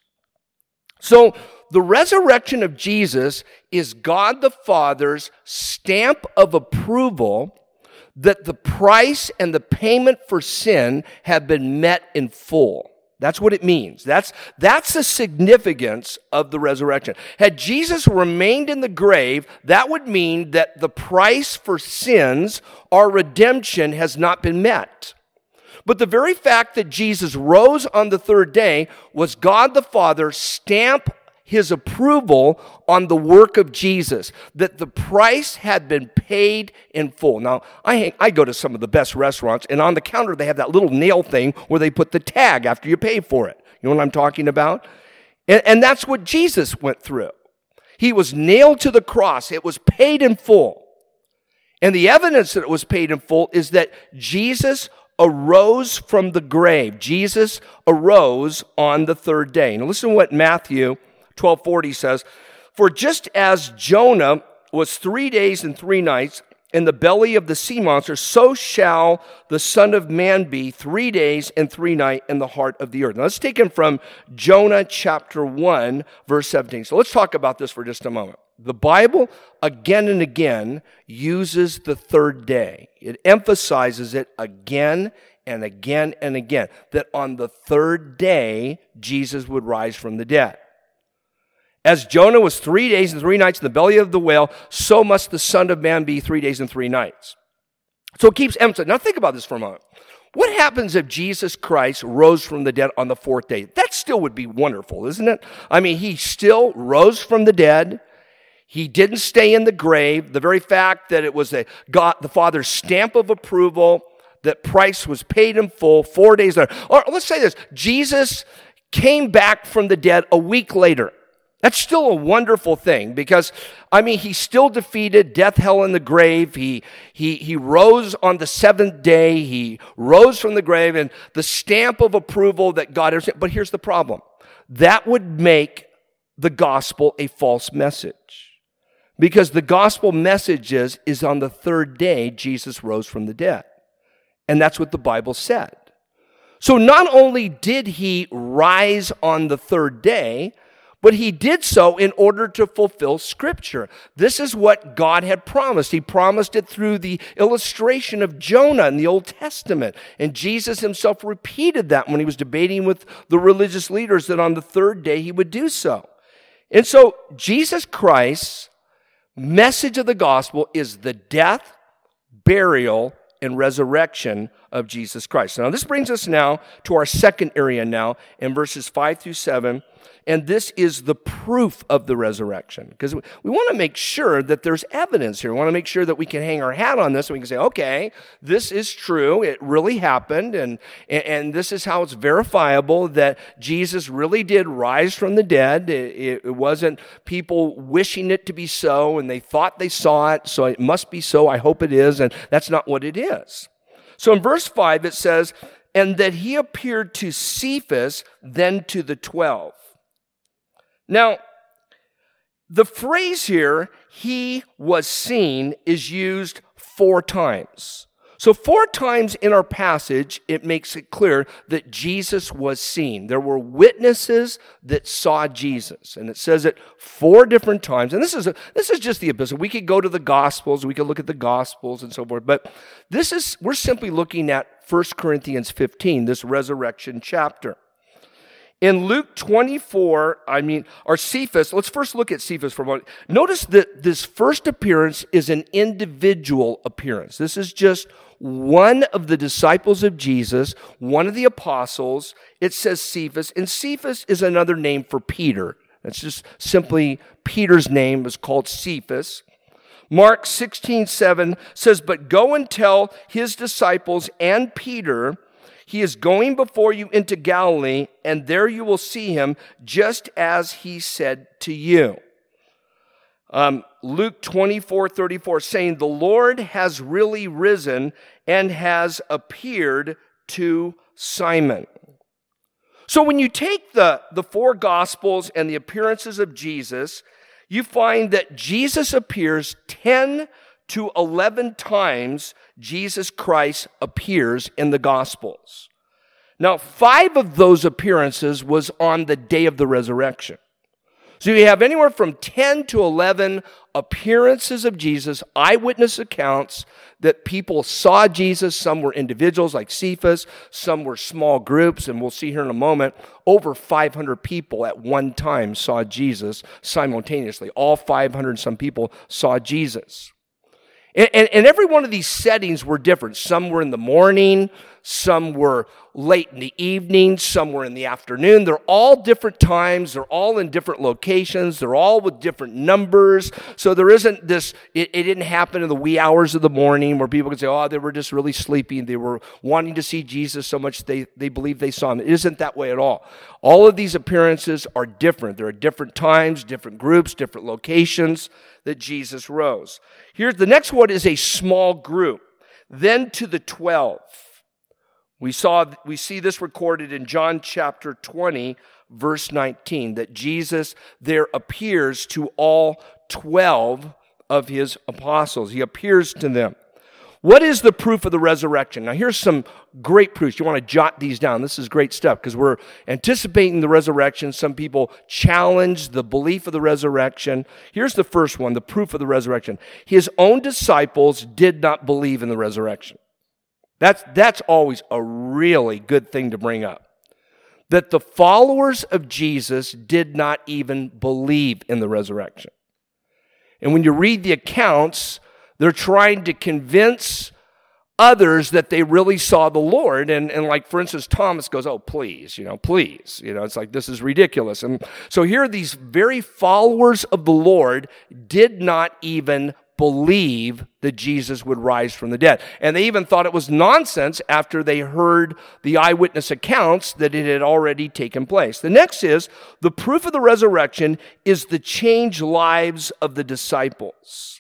So the resurrection of Jesus is God the Father's stamp of approval that the price and the payment for sin have been met in full. That's what it means. That's, that's the significance of the resurrection. Had Jesus remained in the grave, that would mean that the price for sins, our redemption, has not been met. But the very fact that Jesus rose on the third day was God the Father stamp his approval on the work of Jesus, that the price had been paid in full. Now, I, I go to some of the best restaurants, and on the counter they have that little nail thing where they put the tag after you pay for it. You know what I'm talking about? And, and that's what Jesus went through. He was nailed to the cross. It was paid in full. And the evidence that it was paid in full is that Jesus arose from the grave. Jesus arose on the third day. Now listen to what Matthew twelve forty says, for just as Jonah was three days and three nights in the belly of the sea monster, so shall the Son of Man be three days and three nights in the heart of the earth. Now let's take it from Jonah chapter one, verse seventeen. So let's talk about this for just a moment. The Bible, again and again, uses the third day. It emphasizes it again and again and again, that on the third day, Jesus would rise from the dead. As Jonah was three days and three nights in the belly of the whale, so must the Son of Man be three days and three nights. So it keeps emphasizing. Now think about this for a moment. What happens if Jesus Christ rose from the dead on the fourth day? That still would be wonderful, isn't it? I mean, he still rose from the dead. He didn't stay in the grave. The very fact that it was a God, the Father's stamp of approval, that price was paid in full, four days later. Or let's say this, Jesus came back from the dead a week later. That's still a wonderful thing because, I mean, he still defeated death, hell, and the grave. He, he, he rose on the seventh day. He rose from the grave, and the stamp of approval that God has. But here's the problem. That would make the gospel a false message because the gospel message is, is on the third day, Jesus rose from the dead. And that's what the Bible said. So not only did he rise on the third day, but he did so in order to fulfill Scripture. This is what God had promised. He promised it through the illustration of Jonah in the Old Testament. And Jesus himself repeated that when he was debating with the religious leaders that on the third day he would do so. And so Jesus Christ's message of the gospel is the death, burial, and resurrection of Jesus Christ. Now this brings us now to our second area now in verses five through seven. And this is the proof of the resurrection. Because we, we want to make sure that there's evidence here. We want to make sure that we can hang our hat on this and we can say, okay, this is true. It really happened. And, and, and this is how it's verifiable that Jesus really did rise from the dead. It, it wasn't people wishing it to be so and they thought they saw it. So it must be so. I hope it is. And that's not what it is. So in verse five, it says, and that he appeared to Cephas, then to the twelve. Now, the phrase here, he was seen, is used four times. So four times in our passage, it makes it clear that Jesus was seen. There were witnesses that saw Jesus. And it says it four different times. And this is a, this is just the epistle. We could go to the Gospels. We could look at the Gospels and so forth. But this is, we're simply looking at First Corinthians fifteen, this resurrection chapter. In Luke twenty-four, I mean, or Cephas, let's first look at Cephas for a moment. Notice that this first appearance is an individual appearance. This is just one of the disciples of Jesus, one of the apostles. It says Cephas, and Cephas is another name for Peter. That's just simply Peter's name is called Cephas. Mark sixteen seven says, but go and tell his disciples and Peter, he is going before you into Galilee, and there you will see him, just as he said to you. Um, Luke twenty-four thirty-four, saying, the Lord has really risen and has appeared to Simon. So when you take the, the four Gospels and the appearances of Jesus, you find that Jesus appears ten to eleven times. Jesus Christ appears in the Gospels. Now, five of those appearances was on the day of the resurrection. So you have anywhere from ten to eleven appearances of Jesus, eyewitness accounts that people saw Jesus. Some were individuals like Cephas, some were small groups, and we'll see here in a moment, over five hundred people at one time saw Jesus simultaneously. All five hundred some people saw Jesus. And, and, and every one of these settings were different. Some were in the morning, some were late in the evening, some were in the afternoon. They're all different times. They're all in different locations. They're all with different numbers. So there isn't this, it, it didn't happen in the wee hours of the morning where people could say, oh, they were just really sleepy and they were wanting to see Jesus so much they, they believed they saw him. It isn't that way at all. All of these appearances are different. There are different times, different groups, different locations that Jesus rose. Here's the next one is a small group. Then to the twelve. We saw, we see this recorded in John chapter twenty, verse nineteen, that Jesus there appears to all twelve of his apostles. He appears to them. What is the proof of the resurrection? Now, here's some great proofs. You want to jot these down. This is great stuff because we're anticipating the resurrection. Some people challenge the belief of the resurrection. Here's the first one, the proof of the resurrection. His own disciples did not believe in the resurrection. That's, that's always a really good thing to bring up. That the followers of Jesus did not even believe in the resurrection. And when you read the accounts, they're trying to convince others that they really saw the Lord. And, and like, for instance, Thomas goes, oh, please, you know, please. You know, it's like, this is ridiculous. And so here these very followers of the Lord did not even believe that Jesus would rise from the dead. And they even thought it was nonsense after they heard the eyewitness accounts that it had already taken place. The next is, the proof of the resurrection is the changed lives of the disciples.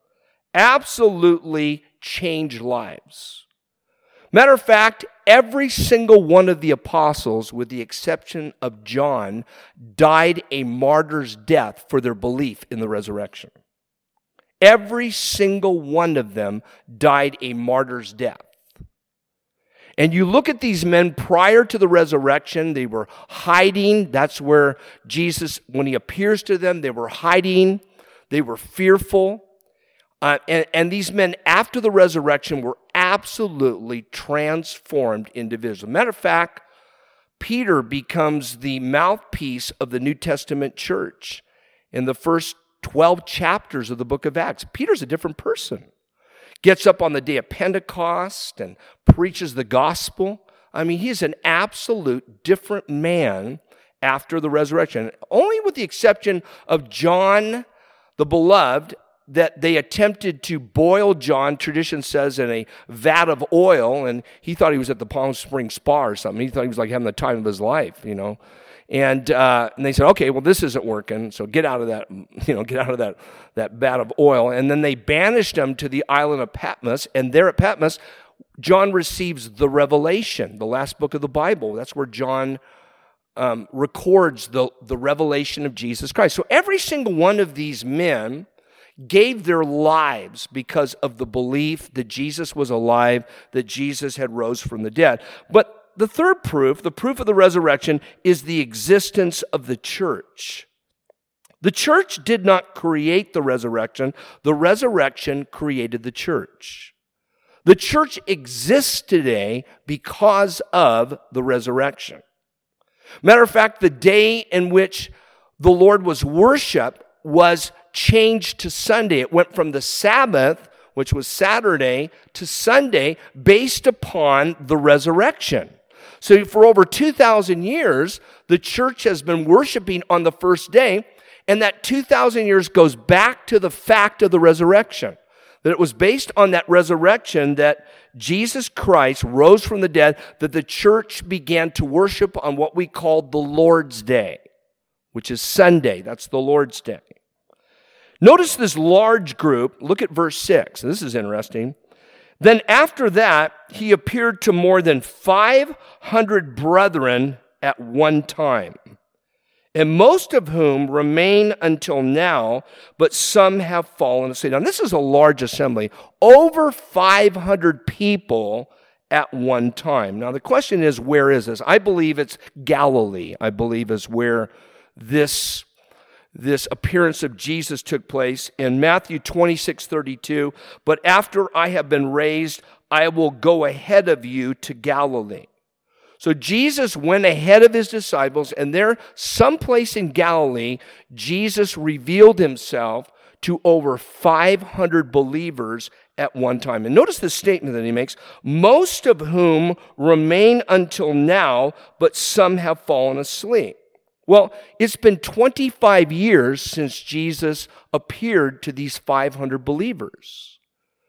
Absolutely changed lives. Matter of fact, every single one of the apostles, with the exception of John, died a martyr's death for their belief in the resurrection. Every single one of them died a martyr's death. And you look at these men prior to the resurrection, they were hiding. That's where Jesus, when he appears to them, they were hiding. They were fearful. Uh, and, and these men, after the resurrection, were absolutely transformed individuals. Matter of fact, Peter becomes the mouthpiece of the New Testament church in the first twelve chapters of the book of Acts. Peter's a different person. Gets up on the day of Pentecost and preaches the gospel. I mean, he's an absolute different man after the resurrection. Only with the exception of John, the beloved, that they attempted to boil John, tradition says, in a vat of oil, and he thought he was at the Palm Springs Spa or something. He thought he was like having the time of his life, you know. And uh, and they said, okay, well, this isn't working, so get out of that, you know, get out of that, that vat of oil. And then they banished him to the island of Patmos, and there at Patmos, John receives the Revelation, the last book of the Bible. That's where John um, records the, the revelation of Jesus Christ. So every single one of these men gave their lives because of the belief that Jesus was alive, that Jesus had rose from the dead. But the third proof, the proof of the resurrection, is the existence of the church. The church did not create the resurrection. The resurrection created the church. The church exists today because of the resurrection. Matter of fact, the day in which the Lord was worshiped was changed to Sunday. It went from the Sabbath, which was Saturday, to Sunday based upon the resurrection. So for over two thousand years, the church has been worshiping on the first day, and that two thousand years goes back to the fact of the resurrection. That it was based on that resurrection that Jesus Christ rose from the dead, that the church began to worship on what we call the Lord's Day, which is Sunday. That's the Lord's Day. Notice this large group. Look at verse six. This is interesting. Then after that, he appeared to more than five hundred brethren at one time, and most of whom remain until now, but some have fallen asleep. Now, this is a large assembly, over five hundred people at one time. Now, the question is, where is this? I believe it's Galilee, I believe is where this This appearance of Jesus took place in Matthew twenty-six thirty-two. But after I have been raised, I will go ahead of you to Galilee. So Jesus went ahead of his disciples, and there, someplace in Galilee, Jesus revealed himself to over five hundred believers at one time. And notice the statement that he makes, most of whom remain until now, but some have fallen asleep. Well, it's been twenty-five years since Jesus appeared to these five hundred believers.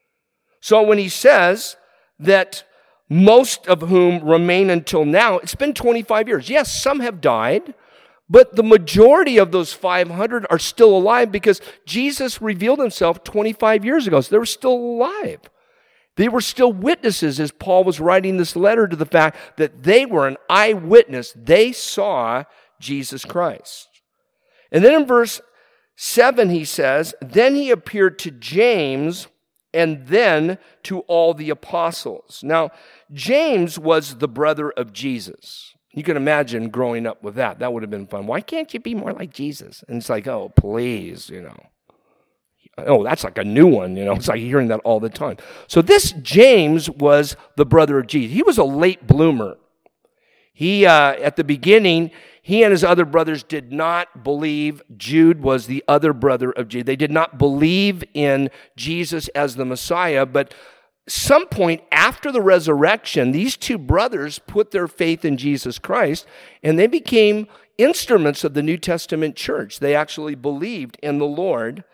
So when he says that most of whom remain until now, it's been twenty-five years. Yes, some have died, but the majority of those five hundred are still alive because Jesus revealed himself twenty-five years ago. So they were still alive. They were still witnesses as Paul was writing this letter to the fact that they were an eyewitness. They saw Jesus Christ. And then in verse seven he says, then he appeared to James and then to all the apostles. Now, James was the brother of Jesus. You can imagine growing up with that. That would have been fun. Why can't you be more like Jesus? And it's like, oh, please, you know. Oh, that's like a new one, you know. It's like hearing that all the time. So this James was the brother of Jesus. He was a late bloomer. He, uh, at the beginning, he and his other brothers did not believe. Jude was the other brother of Jesus. They did not believe in Jesus as the Messiah, but some point after the resurrection, these two brothers put their faith in Jesus Christ, and they became instruments of the New Testament church. They actually believed in the Lord,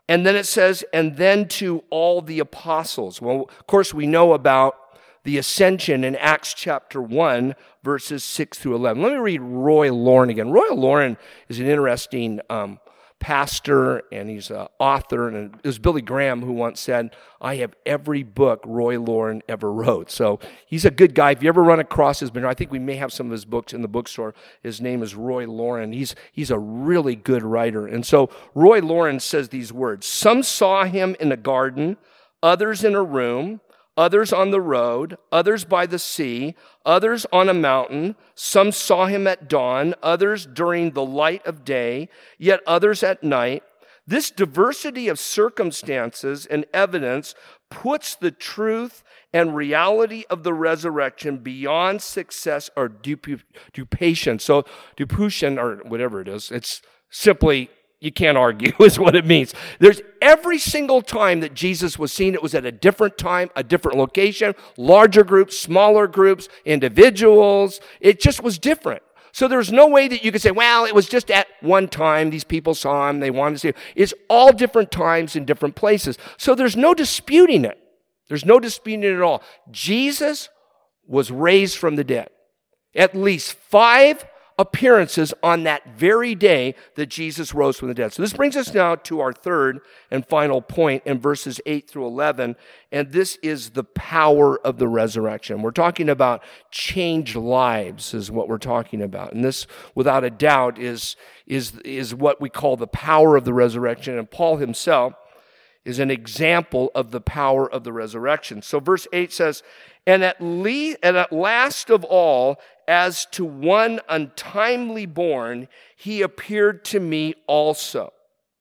And then it says, and then to all the apostles. Well, of course, we know about the ascension in Acts chapter one, verses six through eleven. Let me read Roy Lauren again. Roy Lauren is an interesting um, pastor, and he's an author. And it was Billy Graham who once said, I have every book Roy Lauren ever wrote. So he's a good guy. If you ever run across his, I think we may have some of his books in the bookstore. His name is Roy Lauren. He's, he's a really good writer. And so Roy Lauren says these words, some saw him in a garden, others in a room, others on the road, others by the sea, others on a mountain. Some saw him at dawn, others during the light of day, yet others at night. This diversity of circumstances and evidence puts the truth and reality of the resurrection beyond success or dupu- dupation. So dupation, or whatever it is, it's simply you can't argue is what it means. There's every single time that Jesus was seen, it was at a different time, a different location, larger groups, smaller groups, individuals. It just was different. So there's no way that you could say, well, it was just at one time. These people saw him. They wanted to see him. It's all different times in different places. So there's no disputing it. There's no disputing it at all. Jesus was raised from the dead. At least five appearances on that very day that Jesus rose from the dead. So this brings us now to our third and final point in verses eight through eleven, and this is the power of the resurrection. We're talking about changed lives is what we're talking about. And this, without a doubt, is, is, is what we call the power of the resurrection. And Paul himself is an example of the power of the resurrection. So verse eight says, and at least, and at last of all, as to one untimely born, he appeared to me also.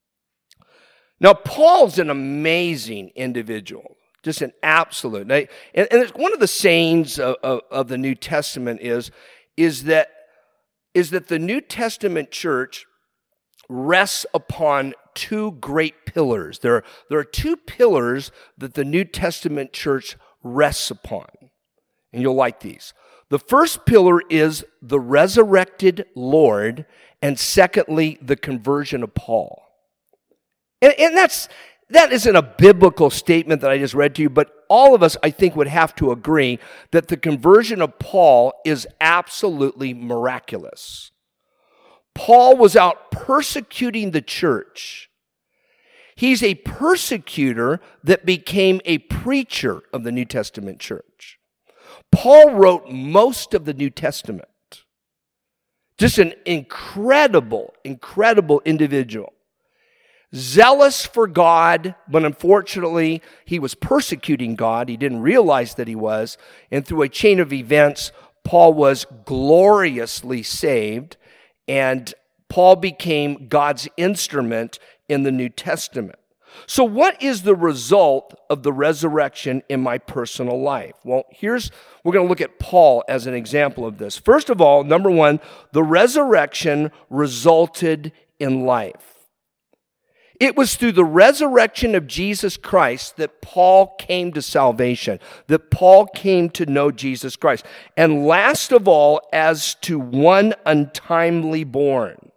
Now, Paul's an amazing individual, just an absolute. And, and it's one of the sayings of, of, of the New Testament is, is, that, is that the New Testament church rests upon two great pillars. There are, there are two pillars that the New Testament church rests upon. And you'll like these. The first pillar is the resurrected Lord, and secondly, the conversion of Paul. And, and that's, that isn't a biblical statement that I just read to you, but all of us, I think, would have to agree that the conversion of Paul is absolutely miraculous. Paul was out persecuting the church. He's a persecutor that became a preacher of the New Testament church. Paul wrote most of the New Testament. Just an incredible, incredible individual. Zealous for God, but unfortunately, he was persecuting God. He didn't realize that he was. And through a chain of events, Paul was gloriously saved. And Paul became God's instrument in the New Testament. So what is the result of the resurrection in my personal life? Well, here's, we're going to look at Paul as an example of this. First of all, number one, the resurrection resulted in life. It was through the resurrection of Jesus Christ that Paul came to salvation, that Paul came to know Jesus Christ. And last of all, as to one untimely born.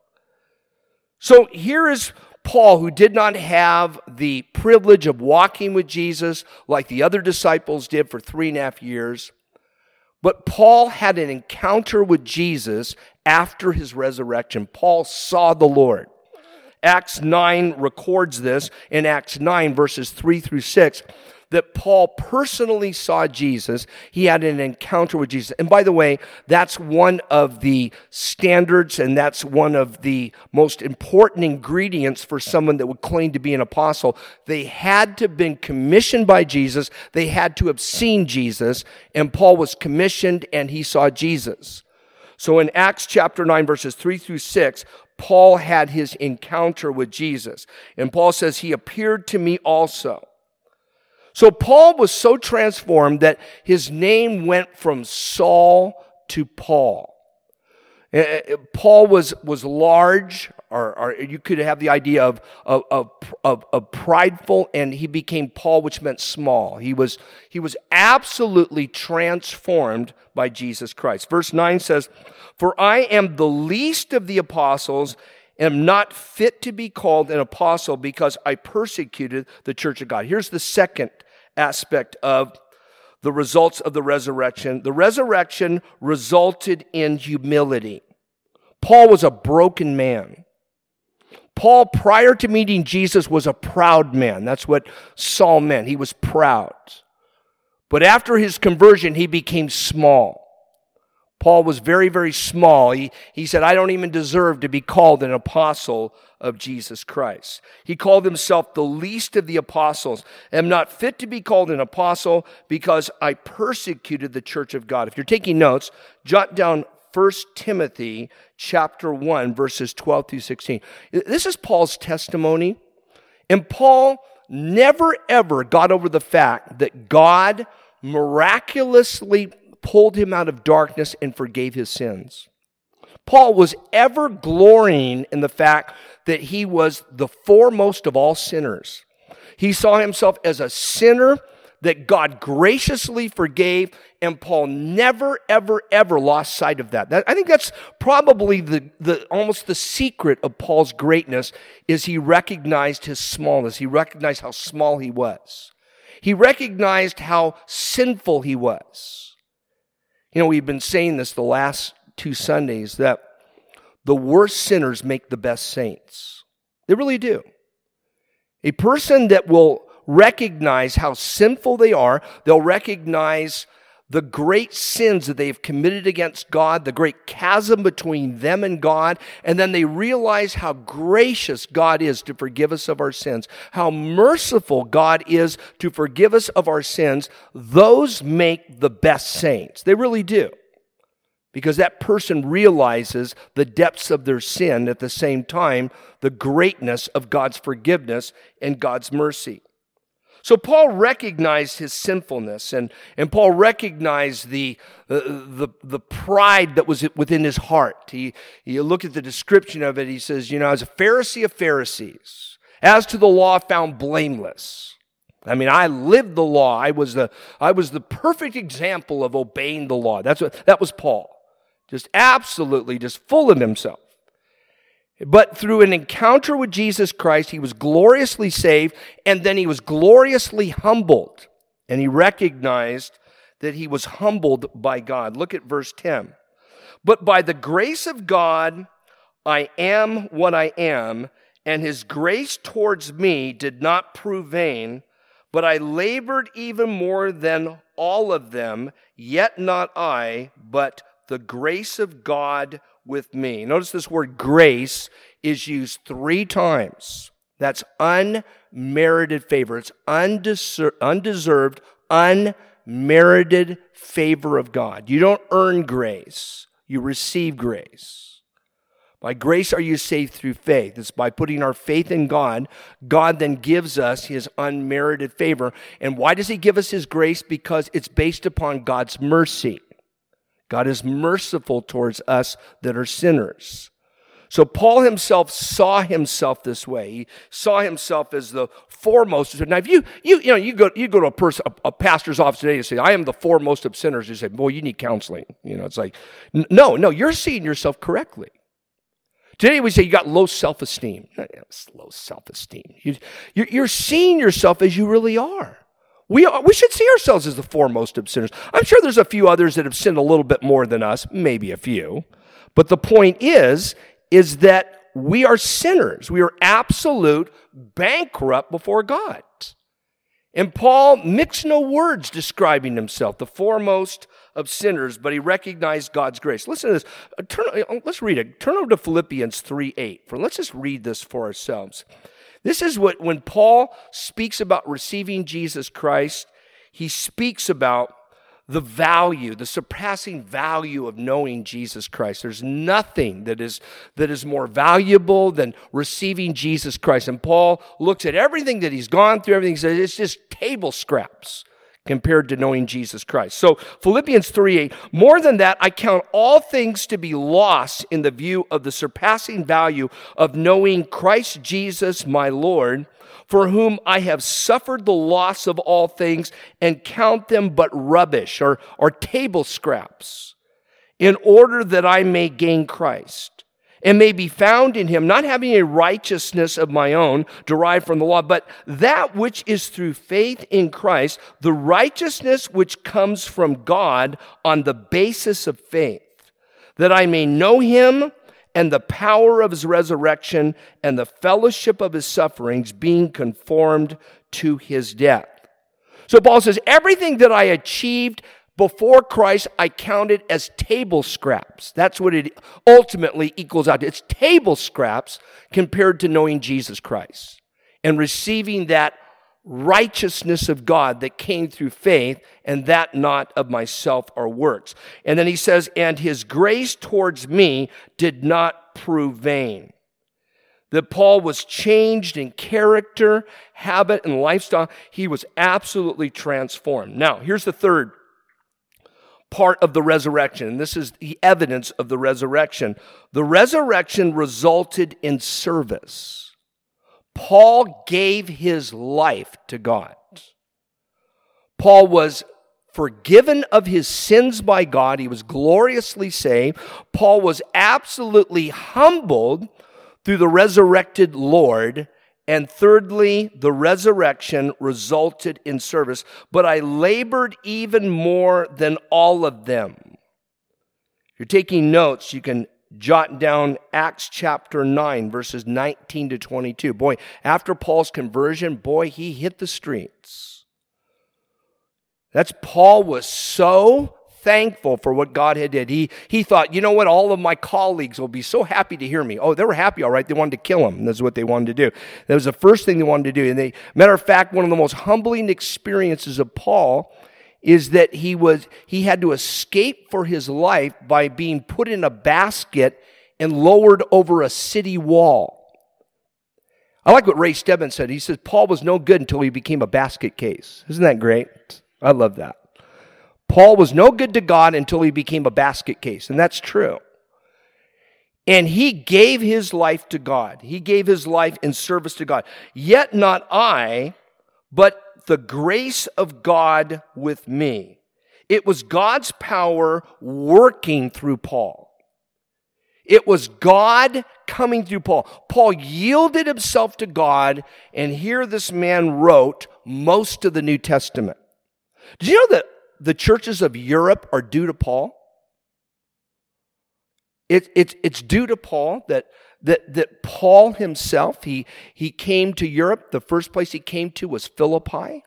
So here is Paul, who did not have the privilege of walking with Jesus like the other disciples did for three and a half years. But Paul had an encounter with Jesus after his resurrection. Paul saw the Lord. Acts nine records this in Acts nine, verses three through six, that Paul personally saw Jesus. He had an encounter with Jesus. And by the way, that's one of the standards, and that's one of the most important ingredients for someone that would claim to be an apostle. They had to have been commissioned by Jesus. They had to have seen Jesus. And Paul was commissioned, and he saw Jesus. So in Acts chapter nine, verses three through six, Paul had his encounter with Jesus. And Paul says, he appeared to me also. So Paul was so transformed that his name went from Saul to Paul. Paul was, was large, or, or you could have the idea of, of, of, of, of prideful, and he became Paul, which meant small. He was, he was absolutely transformed by Jesus Christ. Verse nine says, for I am the least of the apostles, am not fit to be called an apostle because I persecuted the church of God. Here's the second aspect of the results of the resurrection. The resurrection resulted in humility. Paul was a broken man. Paul, prior to meeting Jesus, was a proud man. That's what Saul meant. He was proud. But after his conversion, he became small. Paul was very, very small. He, he said, I don't even deserve to be called an apostle of Jesus Christ. He called himself the least of the apostles. I am not fit to be called an apostle because I persecuted the church of God. If you're taking notes, jot down First Timothy chapter one, verses twelve through sixteen. This is Paul's testimony. And Paul never, ever got over the fact that God miraculously pulled him out of darkness and forgave his sins. Paul was ever glorying in the fact that he was the foremost of all sinners. He saw himself as a sinner that God graciously forgave, and Paul never, ever, ever lost sight of that. that I think that's probably the, the almost the secret of Paul's greatness, is he recognized his smallness. He recognized how small he was. He recognized how sinful he was. You know, we've been saying this the last two Sundays, that the worst sinners make the best saints. They really do. A person that will recognize how sinful they are, they'll recognize the great sins that they've committed against God, the great chasm between them and God, and then they realize how gracious God is to forgive us of our sins, how merciful God is to forgive us of our sins. Those make the best saints. They really do. Because that person realizes the depths of their sin, at the same time, the greatness of God's forgiveness and God's mercy. So Paul recognized his sinfulness, and, and Paul recognized the, uh, the, the pride that was within his heart. He, you look at the description of it, he says, you know, as a Pharisee of Pharisees, as to the law found blameless. I mean, I lived the law. I was the, I was the perfect example of obeying the law. That's what, that was Paul. Just absolutely just full of himself. But through an encounter with Jesus Christ, he was gloriously saved, and then he was gloriously humbled. And he recognized that he was humbled by God. Look at verse ten. But by the grace of God, I am what I am, and his grace towards me did not prove vain, but I labored even more than all of them, yet not I, but the grace of God with me. Notice this word grace is used three times. That's unmerited favor. It's undeser- undeserved, unmerited favor of God. You don't earn grace. You receive grace. By grace are you saved through faith. It's by putting our faith in God. God then gives us his unmerited favor. And why does he give us his grace? Because it's based upon God's mercy. God is merciful towards us that are sinners. So Paul himself saw himself this way. He saw himself as the foremost. Now, if you you you know you go you go to a person a, a pastor's office today and say, "I am the foremost of sinners," you say, "Boy, you need counseling." You know, it's like, no, no, you're seeing yourself correctly. Today we say you got low self-esteem. It's low self-esteem. You, you're, you're seeing yourself as you really are. We are, we should see ourselves as the foremost of sinners. I'm sure there's a few others that have sinned a little bit more than us, maybe a few. But the point is, is that we are sinners. We are absolute bankrupt before God. And Paul mixed no words describing himself, the foremost of sinners, but he recognized God's grace. Listen to this. Turn, let's read it. Turn over to Philippians three eight. For let's just read this for ourselves. This is what, when Paul speaks about receiving Jesus Christ, he speaks about the value, the surpassing value of knowing Jesus Christ. There's nothing that is, that is more valuable than receiving Jesus Christ. And Paul looks at everything that he's gone through, everything, he says it's just table scraps compared to knowing Jesus Christ. So Philippians three eight, more than that, I count all things to be lost in the view of the surpassing value of knowing Christ Jesus my Lord, for whom I have suffered the loss of all things and count them but rubbish or, or table scraps, in order that I may gain Christ and may be found in him, not having a righteousness of my own derived from the law, but that which is through faith in Christ, the righteousness which comes from God on the basis of faith, that I may know him and the power of his resurrection and the fellowship of his sufferings, being conformed to his death. So Paul says, everything that I achieved before Christ, I counted as table scraps. That's what it ultimately equals out to. It's table scraps compared to knowing Jesus Christ and receiving that righteousness of God that came through faith, and that not of myself or works. And then he says, and his grace towards me did not prove vain. That Paul was changed in character, habit, and lifestyle. He was absolutely transformed. Now, here's the third part of the resurrection, and this is the evidence of the resurrection. The resurrection resulted in service. Paul gave his life to God. Paul was forgiven of his sins by God. He was gloriously saved. Paul was absolutely humbled through the resurrected Lord. And thirdly, the resurrection resulted in service. But I labored even more than all of them. If you're taking notes, you can jot down Acts chapter nine, verses nineteen to twenty-two. Boy, after Paul's conversion, boy, he hit the streets. That's Paul was so thankful for what God had did. He, he thought, you know what, all of my colleagues will be so happy to hear me. Oh, they were happy, all right. They wanted to kill him. That's what they wanted to do. That was the first thing they wanted to do. And they, matter of fact, one of the most humbling experiences of Paul is that he was he had to escape for his life by being put in a basket and lowered over a city wall. I like what Ray Stebbins said. He says, Paul was no good until he became a basket case. Isn't that great? I love that. Paul was no good to God until he became a basket case, and that's true. And he gave his life to God. He gave his life in service to God. Yet not I, but the grace of God with me. It was God's power working through Paul. It was God coming through Paul. Paul yielded himself to God, and here this man wrote most of the New Testament. Did you know that the churches of Europe are due to Paul? It, it, it's due to Paul that, that, that Paul himself, he, he came to Europe. The first place he came to was Philippi.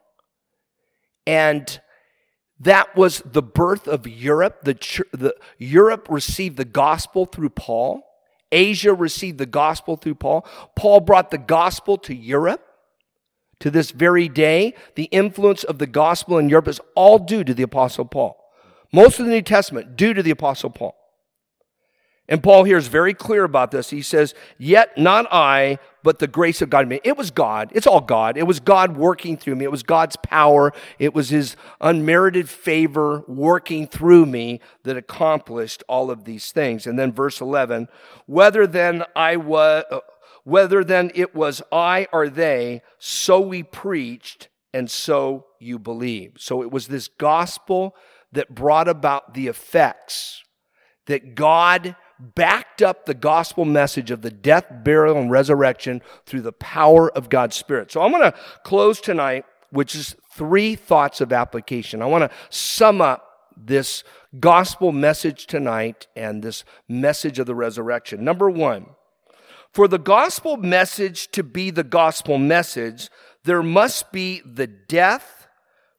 And that was the birth of Europe. The, the Europe received the gospel through Paul. Asia received the gospel through Paul. Paul brought the gospel to Europe. To this very day, the influence of the gospel in Europe is all due to the Apostle Paul. Most of the New Testament due to the Apostle Paul. And Paul here is very clear about this. He says, yet not I, but the grace of God in me. It was God. It's all God. It was God working through me. It was God's power. It was his unmerited favor working through me that accomplished all of these things. And then verse eleven, whether then I was... Whether then it was I or they, so we preached, and so you believed. So it was this gospel that brought about the effects, that God backed up the gospel message of the death, burial, and resurrection through the power of God's Spirit. So I'm going to close tonight, which is three thoughts of application. I want to sum up this gospel message tonight and this message of the resurrection. Number one, for the gospel message to be the gospel message, there must be the death,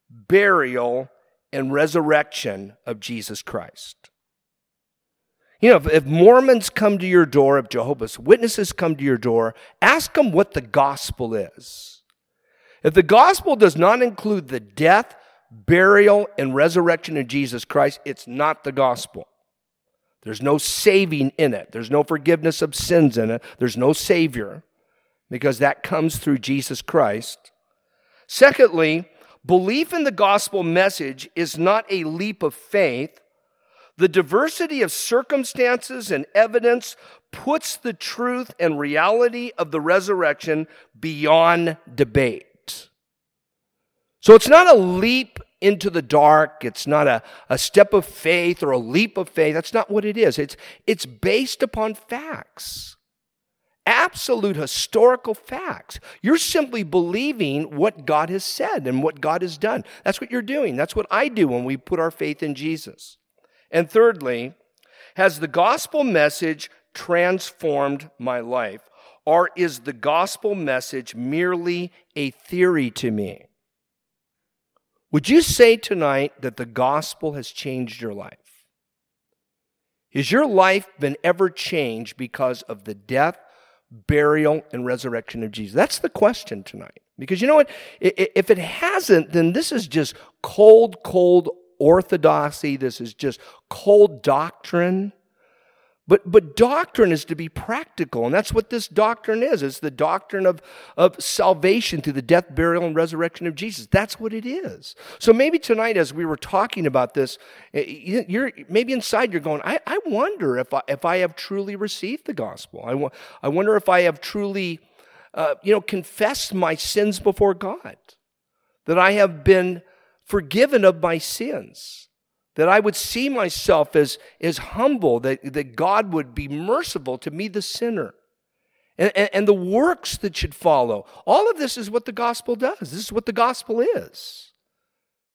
burial, and resurrection of Jesus Christ. You know, if, if Mormons come to your door, if Jehovah's Witnesses come to your door, ask them what the gospel is. If the gospel does not include the death, burial, and resurrection of Jesus Christ, it's not the gospel. There's no saving in it. There's no forgiveness of sins in it. There's no Savior, because that comes through Jesus Christ. Secondly, belief in the gospel message is not a leap of faith. The diversity of circumstances and evidence puts the truth and reality of the resurrection beyond debate. So it's not a leap into the dark. It's not a, a step of faith or a leap of faith. That's not what it is. It's, it's based upon facts. Absolute historical facts. You're simply believing what God has said and what God has done. That's what you're doing. That's what I do when we put our faith in Jesus. And thirdly, has the gospel message transformed my life? Or is the gospel message merely a theory to me? Would you say tonight that the gospel has changed your life? Has your life been ever changed because of the death, burial, and resurrection of Jesus? That's the question tonight. Because you know what? If it hasn't, then this is just cold, cold orthodoxy. This is just cold doctrine. But but doctrine is to be practical, and that's what this doctrine is. It's the doctrine of, of salvation through the death, burial, and resurrection of Jesus. That's what it is. So maybe tonight, as we were talking about this, you're maybe inside you're going, I, I wonder if I, if I have truly received the gospel. I, I wonder if I have truly, uh, you know, confessed my sins before God, that I have been forgiven of my sins. That I would see myself as, as humble, that, that God would be merciful to me, the sinner. And, and, and the works that should follow. All of this is what the gospel does. This is what the gospel is.